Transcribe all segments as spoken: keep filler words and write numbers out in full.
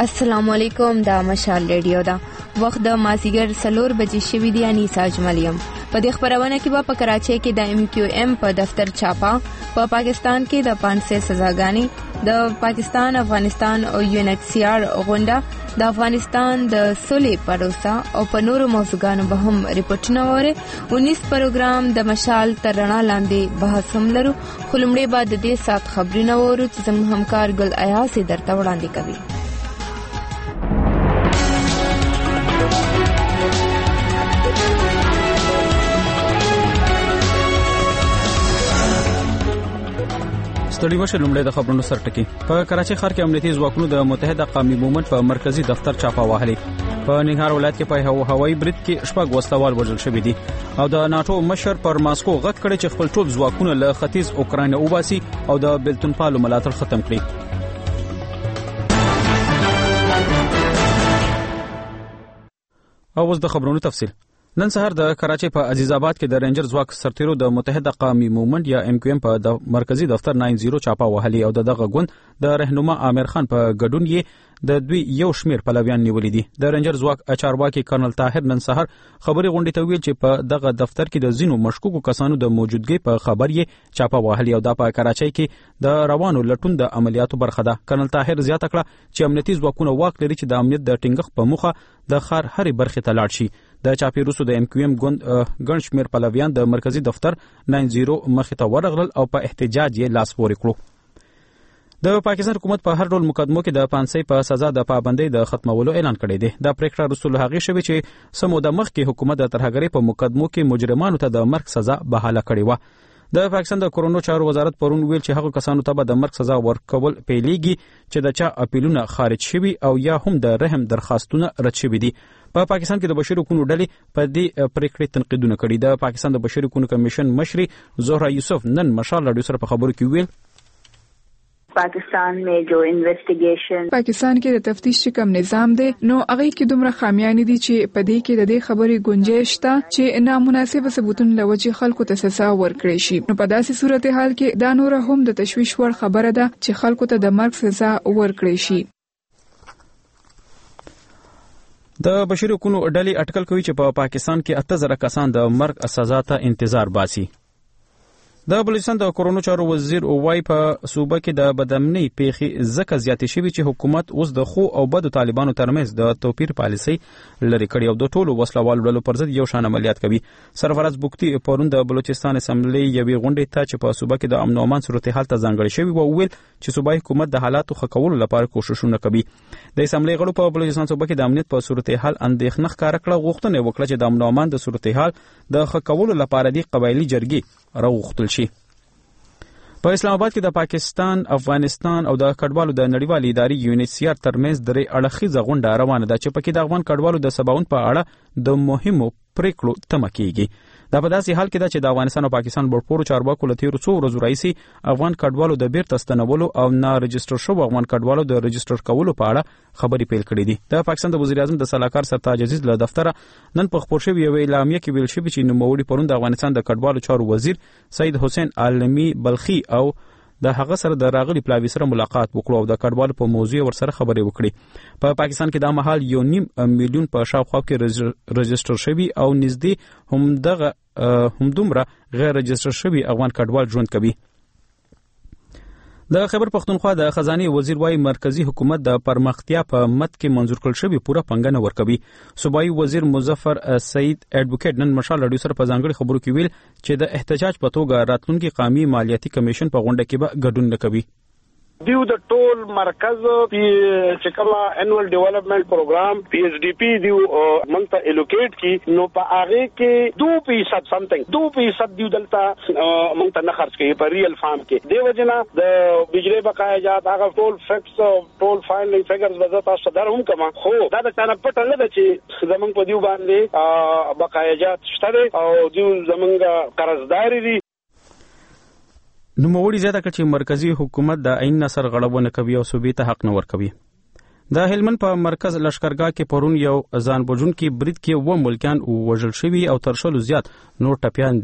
السلام علیکم، دا مشال ریډیو دا وخت د مازیګر سلور بجې شوی دی. اني ساج ملیم په دې خبرونه کې به په کراچۍ کې د ایم کیو ایم په دفتر چاپا، په پاکستان کې د پانسه سزاګانی، د پاکستان افغانستان او یونیټسیار غونډه، د افغانستان د صلح پروسه او په نورو موضوعاتو به هم ریپورتونه وره. انیس پروګرام د مشال تر رڼا لاندې بحث هم لرو. خلمړې بعد د دې سات خبرونه وره چې زموږ همکار ګل ایاس درته وړاندې کوي. ستړي مشه لومړی د خبرونو سر ټکی. په کراچۍ ښار کې امنیتي ځواکونو د متحده قومي مومنت په مرکزی دفتر چاپه وهلي. په ننګرهار ولایت کې په هوایي برید کې شپږ وسلوال وژل شوي دي او د ناتو مشر پر ماسکو غږ کړی چې خپل ټول ځواکونه له ختیځ اوکراین اوباسي او د بلتون پالو ملاتړ ختم کړي. او اوس د خبرونو تفصیل. نن سهار د کراچۍ په عزیز آباد کې د رینجر ځواک سرتیرو د متحده قومي مومنت یا ایم کیو ایم په د مرکزی دفتر نهه چاپه وهلي او دغه غوند د رهنما عامر خان په ګډون یې د دوی یو شمیر پلویان نیولې دي. د رینجر ځواک چارواکي کرنل طاهر نن سهار خبري غونډې ته ویل چې په دغه دفتر کې د زینو مشکوکو کسانو د موجودګۍ په خبر یې چاپه وهلي او د په کراچۍ کې د روانو لټون د عملیاتو برخه ده. کرنل طاهر زیاته کړه چې امنیتي ځواکونه واک لري چې د امنیت د ټینګښت په موخه د ښار هرې برخې ته لاړ شي. د چاپی روسو د ایم کیو ایم ګوند ګڼ شمیر پلویان د مرکزی دفتر نهه مخې ته ورغلل او په احتجاج یې لاس پورې کړو. د پاکستان حکومت په هر ډول مقدمو کې د پانسۍ په سزا د پابندۍ د ختمولو اعلان کړی دی. دا پریکړه رسول هغه شوی چې سمو د مخ کې حکومت د ترهګرۍ په مقدمو کې مجرمانو ته د مرګ سزا بحاله کړې و. د پاکستان د کورونو چارو وزارت پرون ویل چې هغه کسانو ته به د مرګ سزا ورکول پیلېږي چې د چا اپیلونه خارج شوي او یا هم د رحم درخواستونه رد شوي دي. په پاکستان کې د بشري حقوقو ډلې په دې پریکړې تنقیدونه کړي. د پاکستان د بشري حقوقو کمیشن مشري زهرا یوسف نن مشال رادیو سره په خبرو کې ویل پاکستان میں جو انویسټیګیشن پاکستان کې د تفتیش کوم نظام دی نو هغه کې دومره خامیان دي چې په دې کې د دې خبرې گنجائش شته چې نامناسب ثبوتونه لوجه خلکو ته سزا ورکړي شي. نو په داسې صورتحال کې دا نور هم د تشویش ور خبره ده چې خلکو ته د مرګ سزا ورکړي شي. د بشري حقوقو ډلې اټکل کوي چې په پاکستان کې اته زره کسان د مرګ سزا ته انتظار باسي. د بلوچستان د کورونو چارو وزیر اووای په صوبه کې د بدامنۍ پیښې ځکه زیاتې شوي چې حکومت اوس د خو او بدو طالبانو ترمنځ د توپیر پالیسۍ لري کړي او د ټولو وسلوالو ډلو پر ضد یو شان عملیات کوي. سرفراز بوکتی پرون د بلوچستان اسمبلی یوې غونډې ته چې په صوبه کې د امن او امان صورتحال ته ځانګړی شوی و ویل چې صوبایي حکومت د حالاتو ښه کولو لپاره کوششونه کوي. د اسمبلی غړو په بلوچستان صوبه کې د امنیت په صورتحال اندېښنه ښکاره کړه، غوښتنه وکړه چې د امن او امان د صورتحال د ښه کولو لپاره د قبایلي جرګې راوغوښتل شي. په اسلام آباد کې د پاکستان، افغانستان او د کډوالو د نړیوالې ادارې یونیسیار ترمنځ درې اړخیزه غونډه روانه ده چې پکې د افغان کډوالو د سباوون په اړه د مهمو پریکړو تمه کیږي. دا په داسې حال کې ده چې د افغانستان او پاکستان بورپورو چارواکو له تیرو څو ورځو راهیسې افغان کډوالو د بیرته ستنولو او نه رجسټر شوو افغان کډوالو د رجسټر کولو په اړه خبرې پیل کړې دي. د پاکستان د وزیر اعظم د سلاکار سرتاج عزیز له دفتره نن په خبر شوی یو اعلامیه کې ویل شوی چې نوموړي پرون د افغانستان د کډوالو چارو وزیر سید حسین عالمی بلخي او د هغه سره د راغلي پلاوی سره ملاقات وکړو او د کډوالو په موضوع ورسره خبرې وکړي. په پاکستان کې د مهال یو نیم میلیون په شاوخوا کې رجسټر شوي او نږدې همدغه همدومره غیر رجسټر شوي افغان کډوال ژوند کوي. د خیبر پختونخوا د خزانه وزیر وايي مرکزی حکومت د پرمختیا په مت کې منظور کړل شوی پوره پنګنه ورکوي. صوبایي وزیر مظفر سعید اډوکیټ نن مشال رادیو سره په ځانګړي خبرو کې ویل چې د احتجاج په توګه راتلونکي قومي مالیاتي کمیشن په غونډه کې به ګډون نه کوي. دیو د ټول مرکز چې کومه انوال ډیولپمنٹ پروګرام پی ایچ ډی پی دیو مونږ ته الوکیټ کی نو په هغه کې دو فیصد سمثینګ دو فیصد دیو دلته مونږ ته نه خرج کوي په ریل فارم کې. دی وجنه د بجلی بقایجات هغه ټول فیکس ټول فاینل فیګرز وځه تاسو در هم کما خو دا د چانه پټ نه ده چې زمونږ په دیو باندې بقایجات شته او دیو زمونږ قرضداري دي. نوموړي زیاته کړه چې مرکزی حکومت د عین نصر غړونه کوي او صوبې ته حق نه ورکوي. د هلمند په مرکز لشکرګاه کې پرون یو ځان بوجونکي برید کې و ملکیان وژل شوي او تر شلو زیات نور ټپیان دي.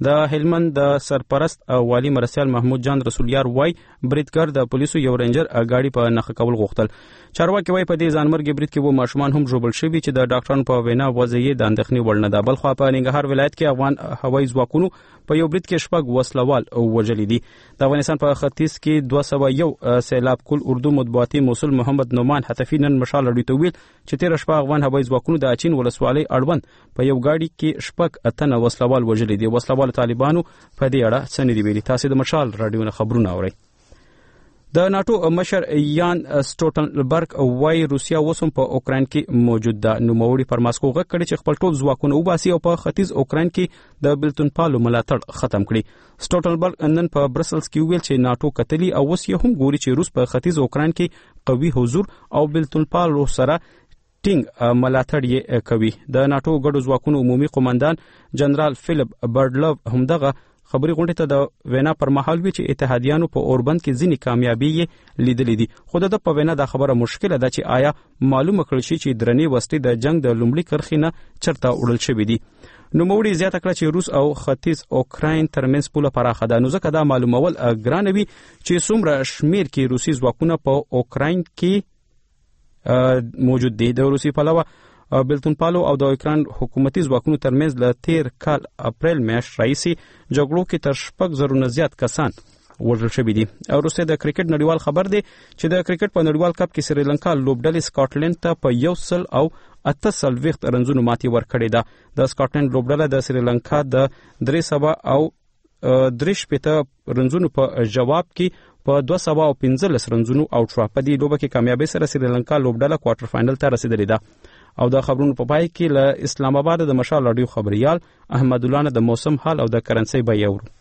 د هلمند د سرپرست او والی مرسیال محمود جان رسولیار وای بریدګر د پولیسو یو رینجر غاډي په نخښه کول غوښتل. چارواکي وای په دې ځانمرګي برید کې وو ماشومان هم ژوبل شوي چې د ډاکټرانو په وینا وضعیت د اندېښنې وړ نه ده. بل خو په ننګرهار ولایت کې افغان هوایي ځواکونو په یو برید کې شپږ وسلوال وژلي دي. د افغانستان په ختیځ کې دوه سوه یو سیلاب کول اردو مطبوعاتي مسؤل محمد نومان حتفي نن مشال اړوي ته ویل چې تیر شپه افغان هوایي ځواکونو د اچین ولسوالۍ اړوند په یو غاډي کې شپږ اتنه وسلوال وژلي دي. وسلوال طالبانو په دې اړه څه نه دي ویلي. تاسو د مشال رادیو نه خبرونه اورئ. د ناتو مشر یان سټولټنبرګ وايي روسیا اوس هم په اوکران کې موجود ده. نوموړي پر ماسکو غږ کړی چې خپل ټول ځواکونه وباسي او په ختیځ اوکران کې د بلتونپالو ملاتړ ختم کړي. سټولټنبرګ نن په برسلز کې ویل چې ناتو کتلی او اوس یې هم ګوري چې روس په ختیځ اوکران کې قوي حضور او بلتونپالو سره ټینګ ملاتړ یې کوي. د ناتو ګډو ځواکونو عمومي قومندان جنرال فیلپ برډلو همدغه خبري غونډه ته د وینا پر مهال وی چې اتحادیانو په اوربند کې ځینی کامیابی لیدلې دي. خو د په وینا د خبره مشکله ده چې آیا معلومه کړل شي چې درنې وسلې د جنگ د لومړي کرښې نه چرته وړل شوې دي. نو موړي زیاته کړه چې روس او ختیځ اوکراین ترمنځ پوله پراخه ده. نو ځکه دا معلومول ګرانوي چې څومره شمیر کې روسي ځواکونه په اوکراین کې موجود دي. د روسي پلوه بلتونپالو او د اوکران حکومتي ځواکونو ترمنځ له تیر کال اپریل میاشت راهیسې جګړو کې تر شپږ زرو نه زیات کسان وژل شوي دي. وروسته د کرکټ نړیوال خبر دی چې د کرکټ په نړیوال کپ کې سریلانکا لوبډلې سکاټلند ته په یو سل او اته څلوېښت رنزونو ماتې ورکړې ده. د سکاټلند لوبډله د سریلانکا د درې سوه او درې شپېته رنزونو په جواب کې په دوه سوه او پنځلس رنزونو آوټ شوه. په دې لوبه کې کامیابۍ سره سریلانکا لوبډله کوارټر فاینل ته رسیدلې ده. او د خبرونو په پای کې له اسلام آباد د مشال رادیو خبريال احمد الله نه د موسم حال او د کرنسي بیه ورو.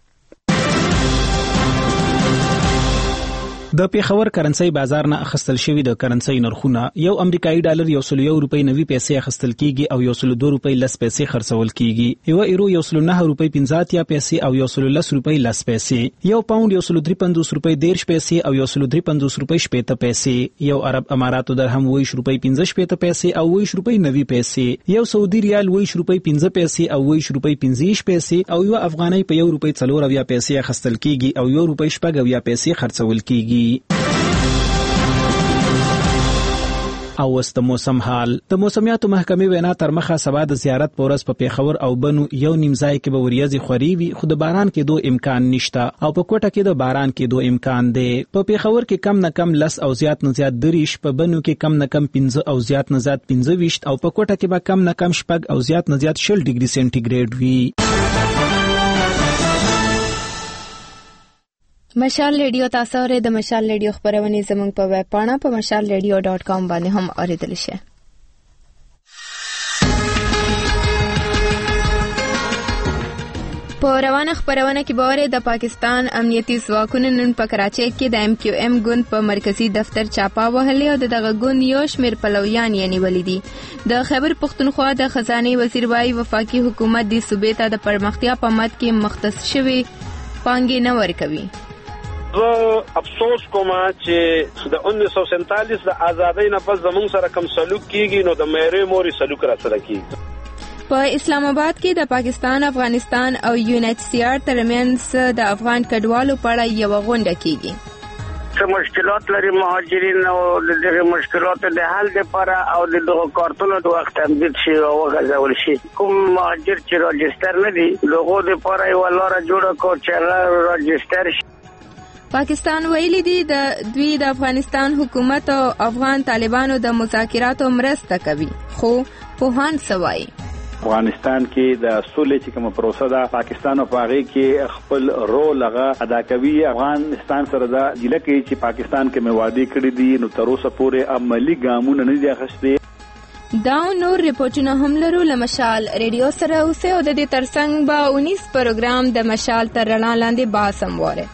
د پیښور کرنسي بازار نه اخستل شوی د کرنسي نرخونه یو امریکایي ډالر یو سل یو روپۍ نوي پیسې اخستل کیږي او یو سل دوه روپۍ لس پیسې خرڅول کیږي. یو ایرو یو سل نه روپۍ پنځه اتیا پیسې او یو سل لس روپۍ لس پیسې. یو پاوند یو سل درې پنځوس روپۍ دیرش پیسې او یو سل درې پنځوس روپۍ شپېته پیسې. یو عرب اماراتو درهم ویش روپۍ پنځه شپېته پیسې او ویش روپۍ نوي پیسې. یو سعودي ریال ویش روپۍ پنځه پیسې او ویش روپۍ پنځه پیسې او یو افغانۍ په یو روپۍ څلور اویا پیسې اخستل کیږي او یو روپۍ شپږ اویا پیسې خرڅول کیږي. او وست موسم حال د موسمیاتو محکمې وینا تر مخه سبا د زیارت پورس په پیښور او بنو یو نیم ځای کې به وریځي خوري وي خو د باران کې دو امکان نشته او په کوټه کې د باران کې دو امکان دی. په پیښور کې کم نه کم لس او زیات نه زیات دریش، په بنو کې کم نه کم پنځه او زیات نه زیات پنځه ویشت او په کوټه کې به کم نه کم شپږ او زیات نه زیات شل ډیګري سنټیګریډ وي. مشال ریډیو تاسو ورې د مشال ریډیو خبرونه زموږ په ویب پاڼه په مشال ریډیو ډاٹ کام باندې هم اوریدل شي. په روانه خبرونه کې باور د پاکستان امنیتي ځواکونو نن په کراچۍ کې د ایم کیو ایم ګوند په مرکزی دفتر چاپا وهلې او دغه ګوند یو شمېر پلویان یې نیولې دي. د خیبر پختونخوا د خزانه وزیر وايي وفاقي حکومت د صوبې ته د پرمختیا په مد کې مختص شوی پانګې نه ورکوي. زه افسوس کوم چې د انیس سو سینتالیس د آزادۍ نه پس زموږ سره کوم سلوک کیږي نو د مېرې موري سلوک را سره کیږي. په اسلام آباد کې د پاکستان، افغانستان او یو ان ایچ سی آر ترمنځ د افغان کډوالو په اړه یو غونډه کیږي. څه مشکلات لري مهاجرین او د دغه مشکلاتو د حل لپاره او د دغه کارتونو د وخت تمدید شي او غځول شي. کوم مهاجر چې راجستر نه دي لغو د لپاره یو لاره جوړه کړو چې راجستر شي. پاکستان ویلي دی د دوی د افغانستان حکومت او افغان طالبانو د مذاکراتو مرسته کوي، خو پوهان سوای افغانستان کې د سولې چې کوم پروسه ده پاکستان په هغه کې خپل رول هغه ادا کوي. افغانستان سره دا ځله کې چې پاکستان کې موادي کړی دي نو تر اوسه پورې عملی ګامونه نه دي اخیستي. دا نور ریپورتونه هم لرو له مشال ریډیو سره اوسه او د دې ترڅنګ به اونیس پروګرام د مشال تر رڼا لاندې باسم وره.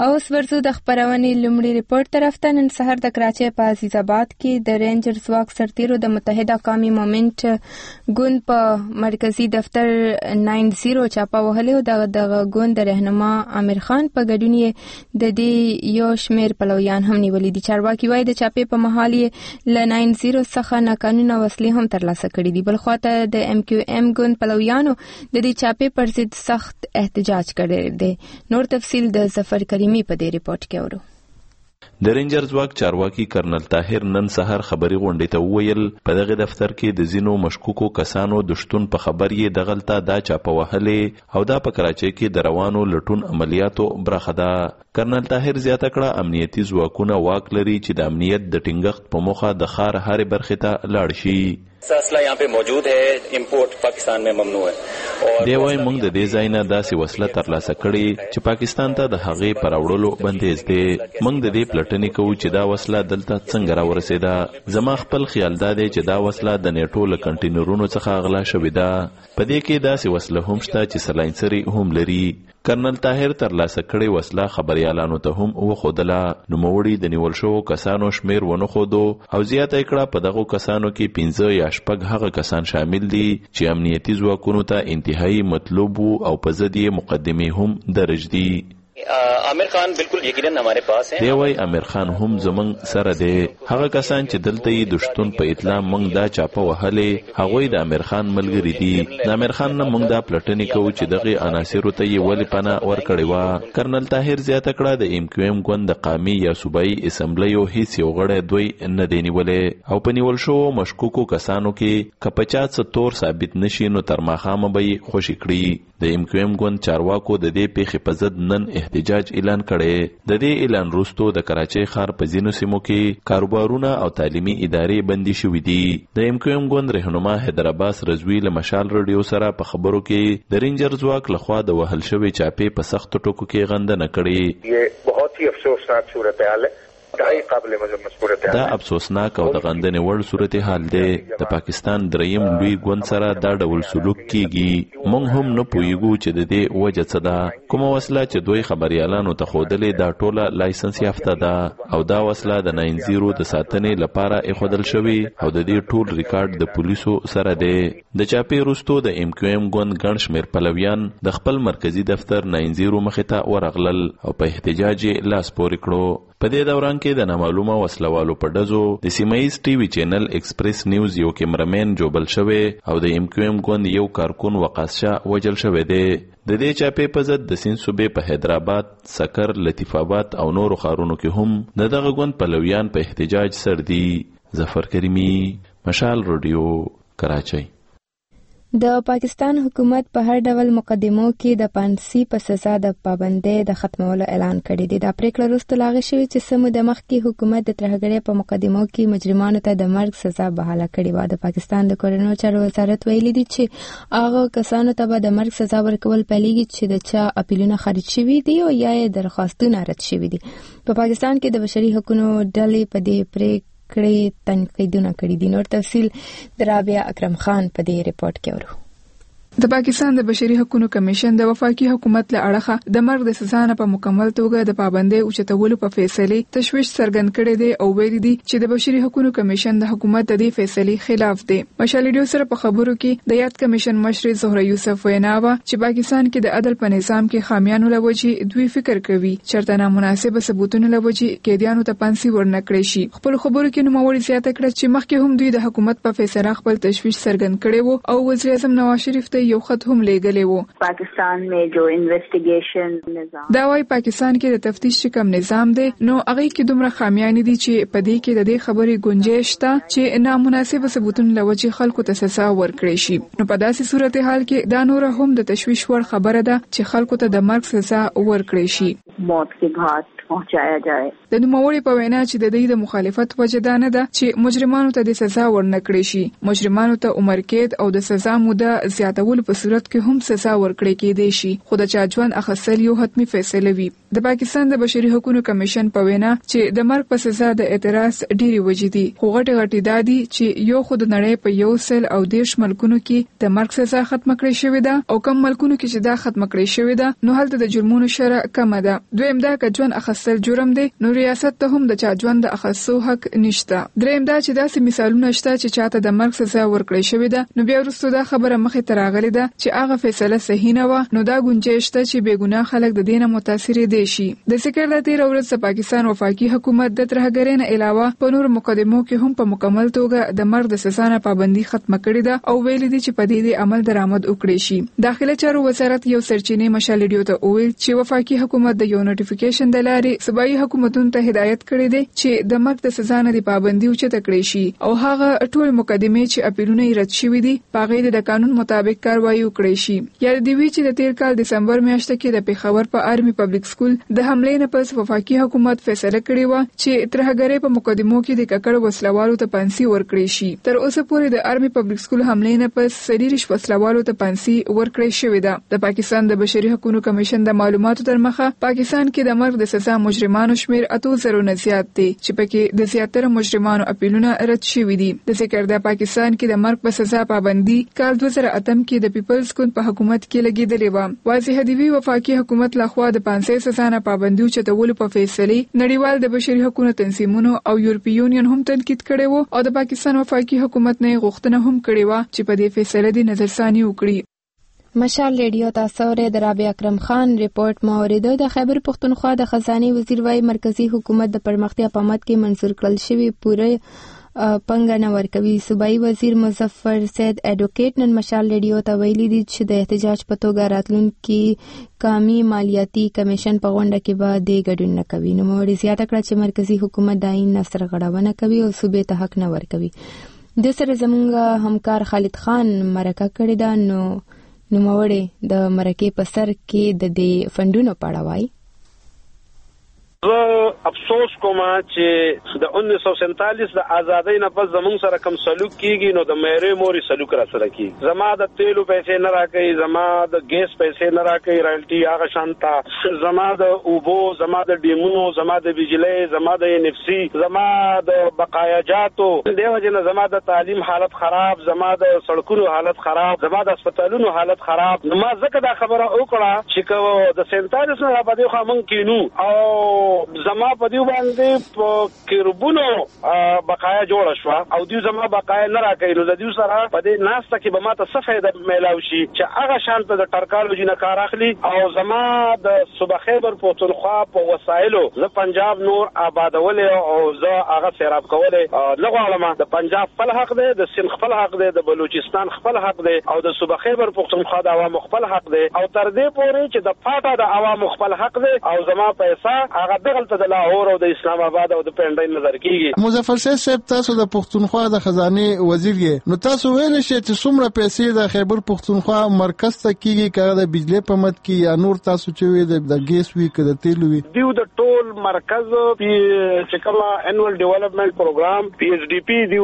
اوس ورسو د خبرونې لومړي ریپورت طرف ته. نن سهار د کراچۍ په عزیز آباد کې د رینجر ځواک سرتیرو د متحده قومي مومنټ ګوند په مرکزی دفتر نوي چاپه وهلې. د دغه ګوند د رهنما امیر خان په ګډون یې د دې یو شمېر پلویان هم نیولې دي. چارواکي وایي د چاپې په مهال یې له نوي څخه ناقانونه وسلې هم ترلاسه کړې دي. بل خواته د ایم کیو ایم ګوند پلویانو د دې چاپې پر ضد سخت احتجاج کړی دی. نور تفصیل د ظفر کریمی په دې ریپورت کې اورو. د رینجر ځواک چارواکي کرنل طاهر نن سهار خبري غونډې ته وویل په دغه دفتر کې د زینو مشکوکو کسانو د شتون په خبر یې دغلته دا چاپه وهلې او دا په کراچۍ کې د روانو لټون عملیاتو برخه ده. کرنل طاهر زیاته کړه امنیتي ځواکونه واک لري چې د امنیت د ټینګښت په موخه د ښار هرې برخې ته لاړ شي. اسلحه یہاں پہ موجود ہے، امپورٹ پاکستان میں ممنوع ہے. دی وای موږ د دې ځای نه داسې وسله ترلاسه کړې چې پاکستان ته د هغې پر وړلو بندیز دی. موږ د دې پلټنې کوو چې دا وسله دلته څنګه راورسېده. زما خپل خیال دا دی چې دا وسله د نیټو له کنټینرونو څخه غلا شوې ده. په دې کې داسې وسله هم شته چې سلاینسري هم لري. کرنل طاهر ترلاسه کړې وسله خبريالانو ته هم وښودله. نوموړي د نیول شوو کسانو شمیر ونه ښودو او زیاته کړه په دغو کسانو کې پنځه یا شپږ هغه کسان شامل دي چې امنیتي ځواکونو ته انتهایی مطلوب او په ضد یې مقدمې هم درج دي. امیر خان بالکل یقینا ہمارے پاس ہیں. دی وای امیر خان هم زمنګ سره دی. هغه کسان چې دلته یې د شتون په اطلاع موږ دا چاپه وهلې هغوی د امیر خان ملګري دي. د امیر خان نه موږ دا پلټنې کوو چې دغه عناصرو ته یې ولې پناه ورکړې وه. کرنل طاهر زیاته کړه د ایم کیو ایم ګوند د قامي یا صوبایي اسمبلیو هیڅ یو غړی دوی نه دی نیولې او په نیول شوو مشکوکو کسانو کې که په چا څه تور ثابت نشي نو تر ماښامه به یې خوشي کړي. د ایم کیو ایم ګوند چارواکو د دې پیښې په ضد نن احتجاج اعلان کړي. د دې اعلان وروسته د کراچۍ ښار په ځینو سیمو کې کاروبارونه او تعلیمي ادارې بندي شوې دي. د ایم کیو ایم ګوند رهنما حیدر عباس رضوی له مشال رادیو سره په خبرو کې د رینجر ځواک لخوا د وهل شوې چاپې په سختو ټکو کې غندنه کړې. یہ بہت ہی افسوسناک صورتحال ہے. دا افسوسناک او د غندنې وړ صورتحال دی. د پاکستان دریم لوی ګوند سره دا ډول سلوک کیږي. موږ هم نه پوهیږو چې د دې وجه څه ده. کومه وسله چې دوی خبريالانو ته ښودلې دا ټوله لایسنس یافته ده او دا وسله د ناین زیرو د ساتنې لپاره ایښودل شوې او د دې ټول ریکارډ د پولیسو سره دی. د چاپې وروسته د ایم کیو ایم ګوند ګڼ شمېر پلویان د خپل مرکزی دفتر ناین زیرو مخې ته ورغلل او په احتجاج یې لاس پورې کړو. په دې دوران کې د نامعلومه وسلوالو په ډزو د سیمایي ټي وي چینل ایکسپریس نیوز یو کیمرمین جوبل شوی او د ایم کیو ایم ګوند یو کارکون وقاص شاه وجل شوی دی. د دې چاپې په ضد د سیند صوبې په حیدرآباد، سکر، لطیف آباد او نورو ښارونو کې هم د دغه ګوند پلویان په احتجاج سر دي. ظفر کریمی، مشال رادیو، کراچۍ. د پاکستان حکومت په هر ډول مقدمو کې د پانسي په سزا د پابندۍ د ختمولو اعلان کړی دی. دا پریکړه وروسته لاغې شوې چې سمو د مخکې حکومت د ترهګرۍ په مقدمو کې مجرمانو ته د مرګ سزا بحاله کړې وه. د پاکستان د کورنیو چارو وزارت ویلي دی چې هغه کسانو ته به د مرګ سزا ورکول پیلېږي چې د چا اپیلونه خارج شوي دي او یا یې درخواستونه رد شوي دي. په پاکستان کې د بشري حقوقو ډلې په دې پریکړه کړي تنقیدونه کړي دي. نور تفصیل د رابعه اکرم خان په دې ریپورت کې اورو. د پاکستان د بشري حقوقو کمیشن د وفاقي حکومت له اړخه د مرګ د سزا نه په مکمل توګه د پابندۍ اوچتولو په فیصله تشویش څرګند کړی دی او ویلي دي چې د بشري حقوقو کمیشن د حکومت د دې فیصلې خلاف دی. مشال ریډیو سره په خبرو کې د یاد کمیشن مشر زهره یوسف ویناوه چې پاکستان کې د عدل په نظام کې خامیانو لوجې دوی فکر کوي چرته نامناسب ثبوتونه لوجې کېدیانو ته پانسي ورنکړي شي. خپل خبرو کې نوموړي زیاته کړه چې مخکې هم دوی د حکومت په فیصله خپل تشویش څرګند کړی وو او وزیر اعظم نواز شریف ته یو خط هم لېږلی وو. پاکستان میں جو انویسټیګیشن نظام دا وايي پاکستان کې د تفتیش کوم نظام دی نو هغه کې دومره خامیانې دي چې په دې کې د دې خبرې گنجائش شته چې نامناسب ثبوتونه لوجې خلکو ته سزا ورکړي شي. نو په داسې صورتحال کې دا نور هم د تشویش ور خبره ده چې خلکو ته د مرګ سزا ورکړي شي، موت کې گھاٹ پہنچایا جائے. د نوموړي په وینا چې د دې د مخالفت وجه دا نه ده چې مجرمانو ته د سزا ورنکړي شي. مجرمانو ته عمر قید او د سزا موده زیاتول په صورت کې هم سزا ورکړي کېدای شي، خو د چا ژوند اخیستل یو حتمی فیصله وي. د پاکستان د بشري حقوقو کمیشن په وینا چې د مرګ په سزا د اعتراض ډېری وجې دي، خو غټي غټي دادي چې یو خود نړۍ په یو سل او دیش ملکونو کې د مرګ سزا ختم کړې شوې ده او کم ملکونو کې چې دا ختم کړې شوې ده نو هلته د جرمونو شرح کم ده. دویم دا که ژوند اخیستل جرم دی نو ریاست ته هم د چا ژوند د اخیستو حق نشته. دریم دا چې داسې مثالونه شته چې چاته د مرګ سزا ورکړې شوې ده نو بیا وروسته دا خبره مخې ته راغلې ده چې هغه فیصله صحیح نه وه نو دا گنجائش شته چې بې ګناه خلک د دې نه متاثر دي شي. د سکر د تیر ورځ د پاکستان وفاقي حکومت د ترهګرۍ نه علاوه په نور مقدمو کې هم په مکمل توګه د مرګ د سزا نه پابندي ختم کړې ده او ویلي دي چې په دې عمل درآمد وکړي شي. داخله چارو وزارت یو سرچینې مشال ریډیو ته وویل چې وفاقي حکومت د یو نوټیفیکیشن د لارې صوبایي حکومتونو ته هدایت کړی دی چې د مرګ د سزا نه د پابندي اوچته کړي شي او هغه ټول مقدمې چې اپیلونه یې رد شوي دي په هغې د قانون مطابق کاروایي وکړي شي. یاد دې وي چې د تیر کال دسمبر میاشت کې د پېښور په آرمي پبلک سکول د حملې نه پس وفاقي حکومت فیصله کړې و چې ترهګرۍ په مقدمو کې د ککړ وسلوالو ته پانسي ورکړي شي. تر اوسه پورې د آرمي پبلک سکول حملې نه پس سلیریش وسلوالو ته پانسي ورکړي شوې ده. د پاکستان د بشري حقوقو کمیشن د معلوماتو تر مخه پاکستان کې د مرګ د سزا مجرمانو شمیر اتو زرو نه زیات دی چې پکې د زیاتره مجرمانو اپیلونه رد شوي دي. د ذکر د پاکستان کې د مرګ په سزا پابندي کال دوه زره اتم کې د پیپلز ګوند په حکومت کې لګیدلې و. واضح دی وفاقي حکومت لخوا د پانسي سزا نه پابندي چتولو په فیصله نړیوال د بشري حقوقو تنظیمونو او یورپی یونین هم تنقید کړي وو او د پاکستان وفاقي حکومت نه غوښتنه هم کړې و چې په دې فیصله دی نظرثاني وکړي. مشال ریډیو تاسو ورې د رابعه اکرم خان ریپورت موریده د خیبر پختونخوا د خزانه وزیر وايي مرکزی حکومت د پرمختیا په مد کې منظور کړل شوی پوره پنګ نه ورکوي. صوبایي وزیر مظفر سید اډوکیټ نن مشال ریډیو ته ویلي دي چې د احتجاج په توګه راتلونکي قومي مالیاتي کمیشن په غونډه کې به د ګډون نه کوي. نو موږ زیاته کړه چې مرکزی حکومت د عین نصر غړونه کوي او صوبې ته حق نه ورکوي. د سره زمونږ همکار خالد خان مرکه کړې ده نو نوموړی د مرکې په سر کې د دې فندونو په اړه وایي. زه افسوس کوم چې د انیس سو سینتالیس د ازادۍ نه پس زموږ سره کوم سلوک کیږي نو د مېرې موري سلوک را سره کیږي. زما د تیلو پیسې نه راکړي، زما د ګیس پیسې نه راکړي، رایلټي هغه شانتا، زما د اوبو، زما د ډیمونو، زما د بجلی، زما د ان اف سی، زما د بقایاجاتو دیو جن، زما د تعلیم حالت خراب، زما د سړکونو حالت خراب، زما د هسپتالونو حالت خراب. نو ما ځکه دا خبره وکړه چې کو د سینتالیس نه په دې خوا مونږ کینو او زما په دیو باندې په کربونو بقایا جوړ شو او دیو زما بقایا نه راکې. نو د دیو سره په دې ناسته کې به ماته څه فائدہ میلاو شي چې هغه شانته د ټرکالو جن کار اخلي او زما د صوبه خیبر پختونخوا په وسایلو زه پنجاب نور آبادول او زه هغه سیراب کول نه غواړم. د پنجاب خپل حق دی، د سند خپل حق دی، د بلوچستان خپل حق دی او د صوبه خیبر پختونخوا د عوامو خپل حق دی او تر دې پورې چې د پاټا د عوامو خپل حق دی او زما پیسې هغه دغلته د لاهور او د اسلام آباد او د پنډای نظر کیږي. مظفر صاحب تاسو د پختونخوا د خزانه وزیر یې، نو تاسو ویل شئ چې څومره پیسې د خیبر پختونخوا مرکز ته کیږي کړه د بجلی په مد کې یا نور تاسو چې وی د ګیس وی کړه د تیل وی دیو د ټول مرکز چې کومه انوال ډیولپمنٹ پروګرام پی ایچ ډی پی دیو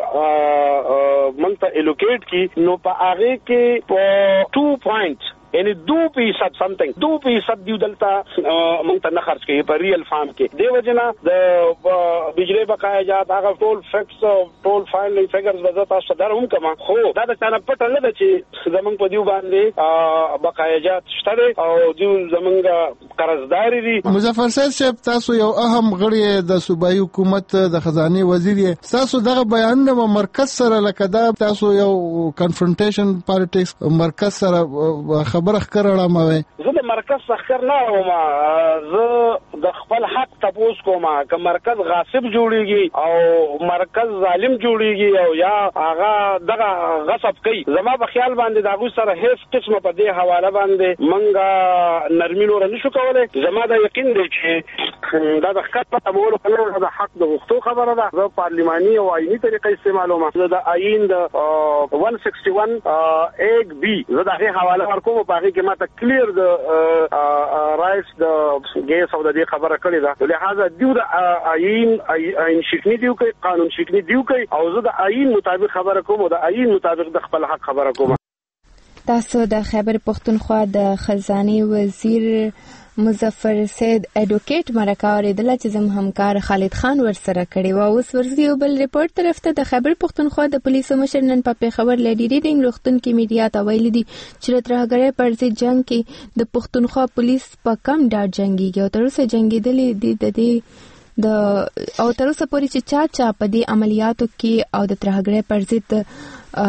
منته الوکیټ کی نو په هغه کې په ټو پوینټ یعنی دو فیصد سمثینگ دو فیصد دیو دلتا مونږ ته نه خرج کوي په ریل فارم کې. دیو جنا د بجلی بقایاجات هغه ټول فیکس ټول فاینل فیګرز وزت تاسو درهم کما خو دا د څنګه پټه نه ده چې زمونږ په دیو باندې بقایاجات شته او دیو زمونږ قرضداري دي. مظفر صاحب تاسو یو اهم غړی د صوبایي حکومت د خزانه وزیر یې، تاسو دغه بیان د مرکز سره لکه دا تاسو یو کنفرنټیشن پالیټکس مرکز سره خبره خبره ماوي. زه د مرکز څخه نه وم، زه د خپل حق تاسو کوم که مرکز غاصب جوړیږي او مرکز ظالم جوړیږي او یا هغه دغه غصب کوي، زما په خیال باندې دا غو سره هیڅ قسمه په دې حواله باندې منګه نرمینو نه شو کولای. زما دا یقین دی چې دا د خط په مول خلک د حق د غوښتو خبره ده. زه پارلیماني او آئینی طریقې استعمالوم. زه د آئین د ایک سو اکسठ ایک بی زه د هغه حواله ورکوم باقي کې ماته کلیر د رائټس د ګیس او د دې خبره کړې ده. لہذا دیو د آئین آئین شکنی دیو کوي، قانون شکنی دیو کوي او زه د آئین مطابق خبره کوم او د آئین مطابق د خپل حق خبره کوم. تاسو د خیبر پختونخوا د خزانه وزیر مظفر سید اډوکیټ مرکه اوریدل چې زم همکار خالد خان ورسره کړی و. اوس ورسي یو بل ریپورت طرف ته د خیبر پختونخوا د پولیسو مشر نن په خبر لیډي ریډینګ روغتون کې میډیا ته ویلي دي چې ترهګرۍ پر ضد جنگ کې د پختونخوا پولیس په کم ډاډ جنگيږي او تر اوسه جنگیدلې دي د دې د او تر اوسه پورې چې چا چا په دې عملیاتو کې او د ترهګرۍ پر ضد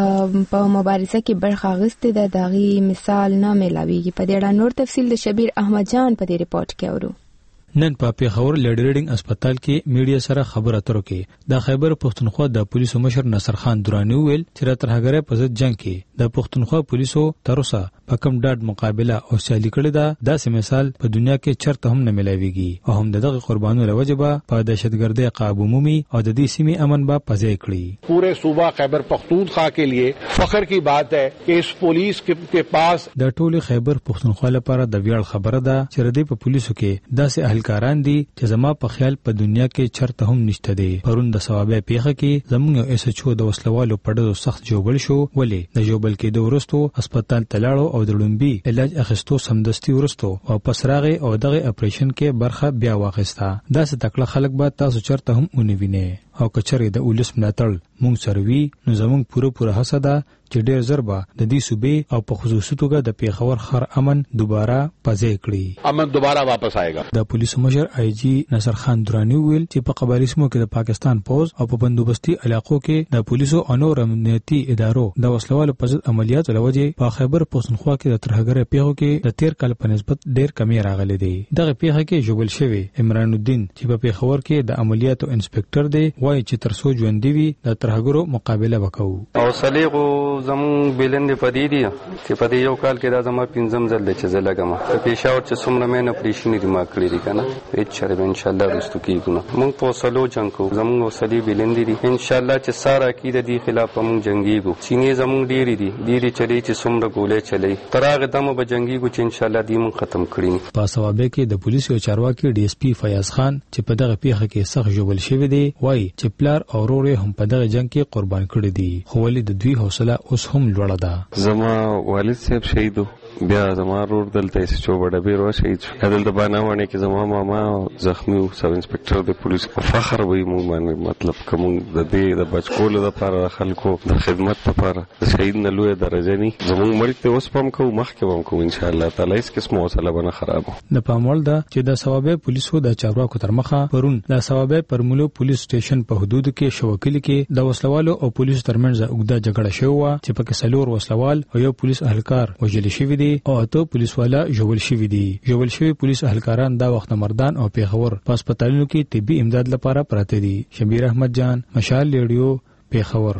په مبارزه کې برخه اخیستې ده دغه مثال نه ملاويږي. په دې اړه نور تفصیل د شبیر احمد جان په دې ریپورت کې اورو. نن په پیښور لیډي ریډینګ هسپتال کې میډیا سره خبرو اترو کې د خیبر پختونخوا د پولیسو مشر نصر خان درانی ویل چې ترهګرۍ په ضد جنگ کې د پختونخوا پولیسو تر اوسه په کم ډاډ مقابله او سیالي کړې ده. داسې مثال په دنیا کې چرته هم نه ملاويږي او هم دغه قربانو لوجبه په دهشتګردۍ قابو مومي او د دې سیمې امن با پځای کړی. پورے صوبہ خیبر پختونخوا کے لیے فخر کی بات ہے کہ اس پولیس کے پاس د ټول خیبر پختونخوا لپاره د ویاړ خبره ده چې ردی په پولیسو کې داسې اهلکاران دي چې زما په خیال په دنیا کې چرته هم نشته دي. پرون د ثوابه پیخه کې زموږ ایس ایچ او د وسلوالو پړدو سخت جوړل شو. ولې د جوړل کې د ورستو هسپتال تلاړو او د لومبي علاج اخیستو سمدستي ورستو او پسراغه او دغه اپریشن کې برخه بیا واخیسته. دا څه تکړه خلک به تاسو چرته هم اونې ویني او کچره د اولس ملاتړ مونږ سره وی نو زمونږ پوره پوره هڅه ده چې ډېر زربه د دې صوبې او په خصوصي توګه د پیښور خر امن دوباره پځای کړي. امن دوباره واپس آئے گا. د پولیسو مشر آی جی نصر خان درانی ویل چې په قبایلی سیمو کې د پاکستان پوز او په بندوبستي علاقو کې د پولیسو او نور امنیتي ادارو د وسلوالو په ضد عملیاتو لوجه په خیبر پختونخوا کې د ترهګرۍ پیښو کې د تیر کال په نسبت ډېر کمی راغلي دي. دغه پیښه کې جوړل شوی عمران الدین چې په پیښور کې د عملیاتو انسپکټر دی وایي چې ترسو ژوند دی د ترهګرو مقابله وکاو. او صلیغو زمون بلند پدې دي چې په دې یو کال کې دا زما پنځم ځل چې زه لګم په پېښور چې څومره مې نه پریشنې دي ما کړې دي کنه هیڅ شرب ان شاء الله رستو کیږو. مونږ په سلو جنگ کو زمون وسلې بلند دي ان شاء الله چې ساره کې د دې خلاف مونږ جنگيږو. چینه زمون ډېری دي ډېری چلی چې څومره ګولې چلی ترغه دمو به جنگيږو چې ان شاء الله دې مونږ ختم کړی. په ثوابه کې د پولیسو چارواکي ډي اس پی فیاض خان چې په دغه پیښه کې سخت جوړل شوی دی وایي چې پلار او ورور هم په دغه جنگ کې قربان کړي دي خو ولې د دوی حوصله اوس هم لوړه ده. زما والد صاحب شهیدو بیا زما رور دلته ایس ایچ او بډبیر و شهید شو. دلته باندې کې زما ماما زخمی او سب انسپکټر د پولیس فخر وي مونږ باندې مطلب کوم د دې د بچکول د لپاره خلکو د خدمت لپاره د شهید نه لوی درجه ني زموږ ملک ته اوس پم کو مخکې وم کو ان شاء الله تعالی اس قسمه وسله بنه خراب. د پامول دا چې د ثوابه پولیسو د چارواکو تر مخه پرون د ثوابه پرمولو پولیس سټیشن په حدود کې شوکل کې د وسلوالو او پولیسو ترمنځ اوږده جګړه شوه چې پکې سلور وسلوال او یو پولیس اهلکار وژل شوی دی او اته پولیس والا جوړل شوی دی. جوړل شوی پولیس اهلکاران دا وخت مردان او پیښور په هسپتالونو کې طبي امداد لپاره پراته دي. شبیر احمد جان مشال ریډیو پیښور.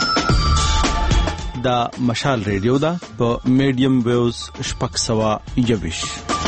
دا مشال ریډیو دا په میډیم ویوز شپږ سوه یوویش.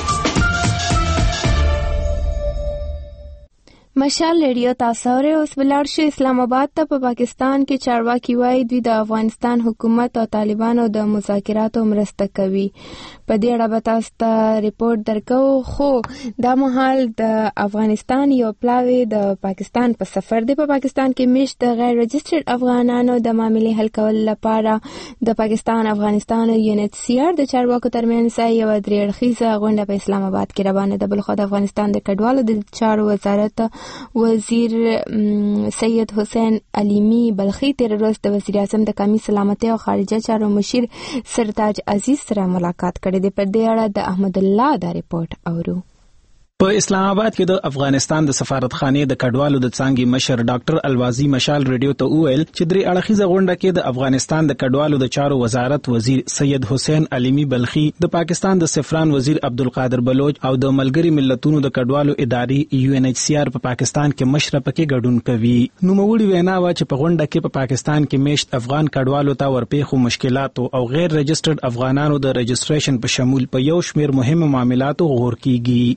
مشال ریډیو تاسو اورئ. اوس بلار شو اسلام آباد ته په پاکستان کې چارواکي وایي دوی د افغانستان حکومت او طالبانو د مذاکراتو مرسته کوي. په دې اړه به تاسو ته ریپورت درکو. خو دا مهال د افغانستان یو پلاوی د پاکستان په سفر دی. په پاکستان کې مشت د غیر رجسټرډ افغانانو د معاملې حل کول لپاره د پاکستان افغانستان یو ان ایچ سی آر د چارواکو ترمنځ یو درې اړخیزه غونډه په اسلام آباد کې روانه ده. بل خو د افغانستان د کډوالو د چارو وزارت وزیر سید حسین علیمی بلخی تیر ورځ د وزیر اعظم د قومي سلامتۍ او خارجه چارو مشیر سرتاج عزیز سره ملاقات کړې ده. په دې اړه د احمد الله دا ریپورت اورو. په اسلام آباد کې د افغانستان د سفارتخانې د کډوالو د څانګې مشر ډاکټر الوازی مشال ریډیو ته وویل چې درې اړخیزه غونډه کې د افغانستان د کډوالو د چارو وزارت وزیر سید حسین علیمی بلخی د پاکستان د سفران وزیر عبدالقادر بلوچ او د ملګری ملتونو د کډوالو ادارې یو ان ایچ سی آر په پاکستان کې مشر پکې ګډون کوي. نوموړي وینا وا چې په غونډه کې په پا پاکستان کې میشت افغان کډوالو ته ورپېښو مشکلاتو او غیر رجسټرډ افغانانو د رجسټریشن په شمول په یو شمېر مهمو معاملاتو غور کیږي.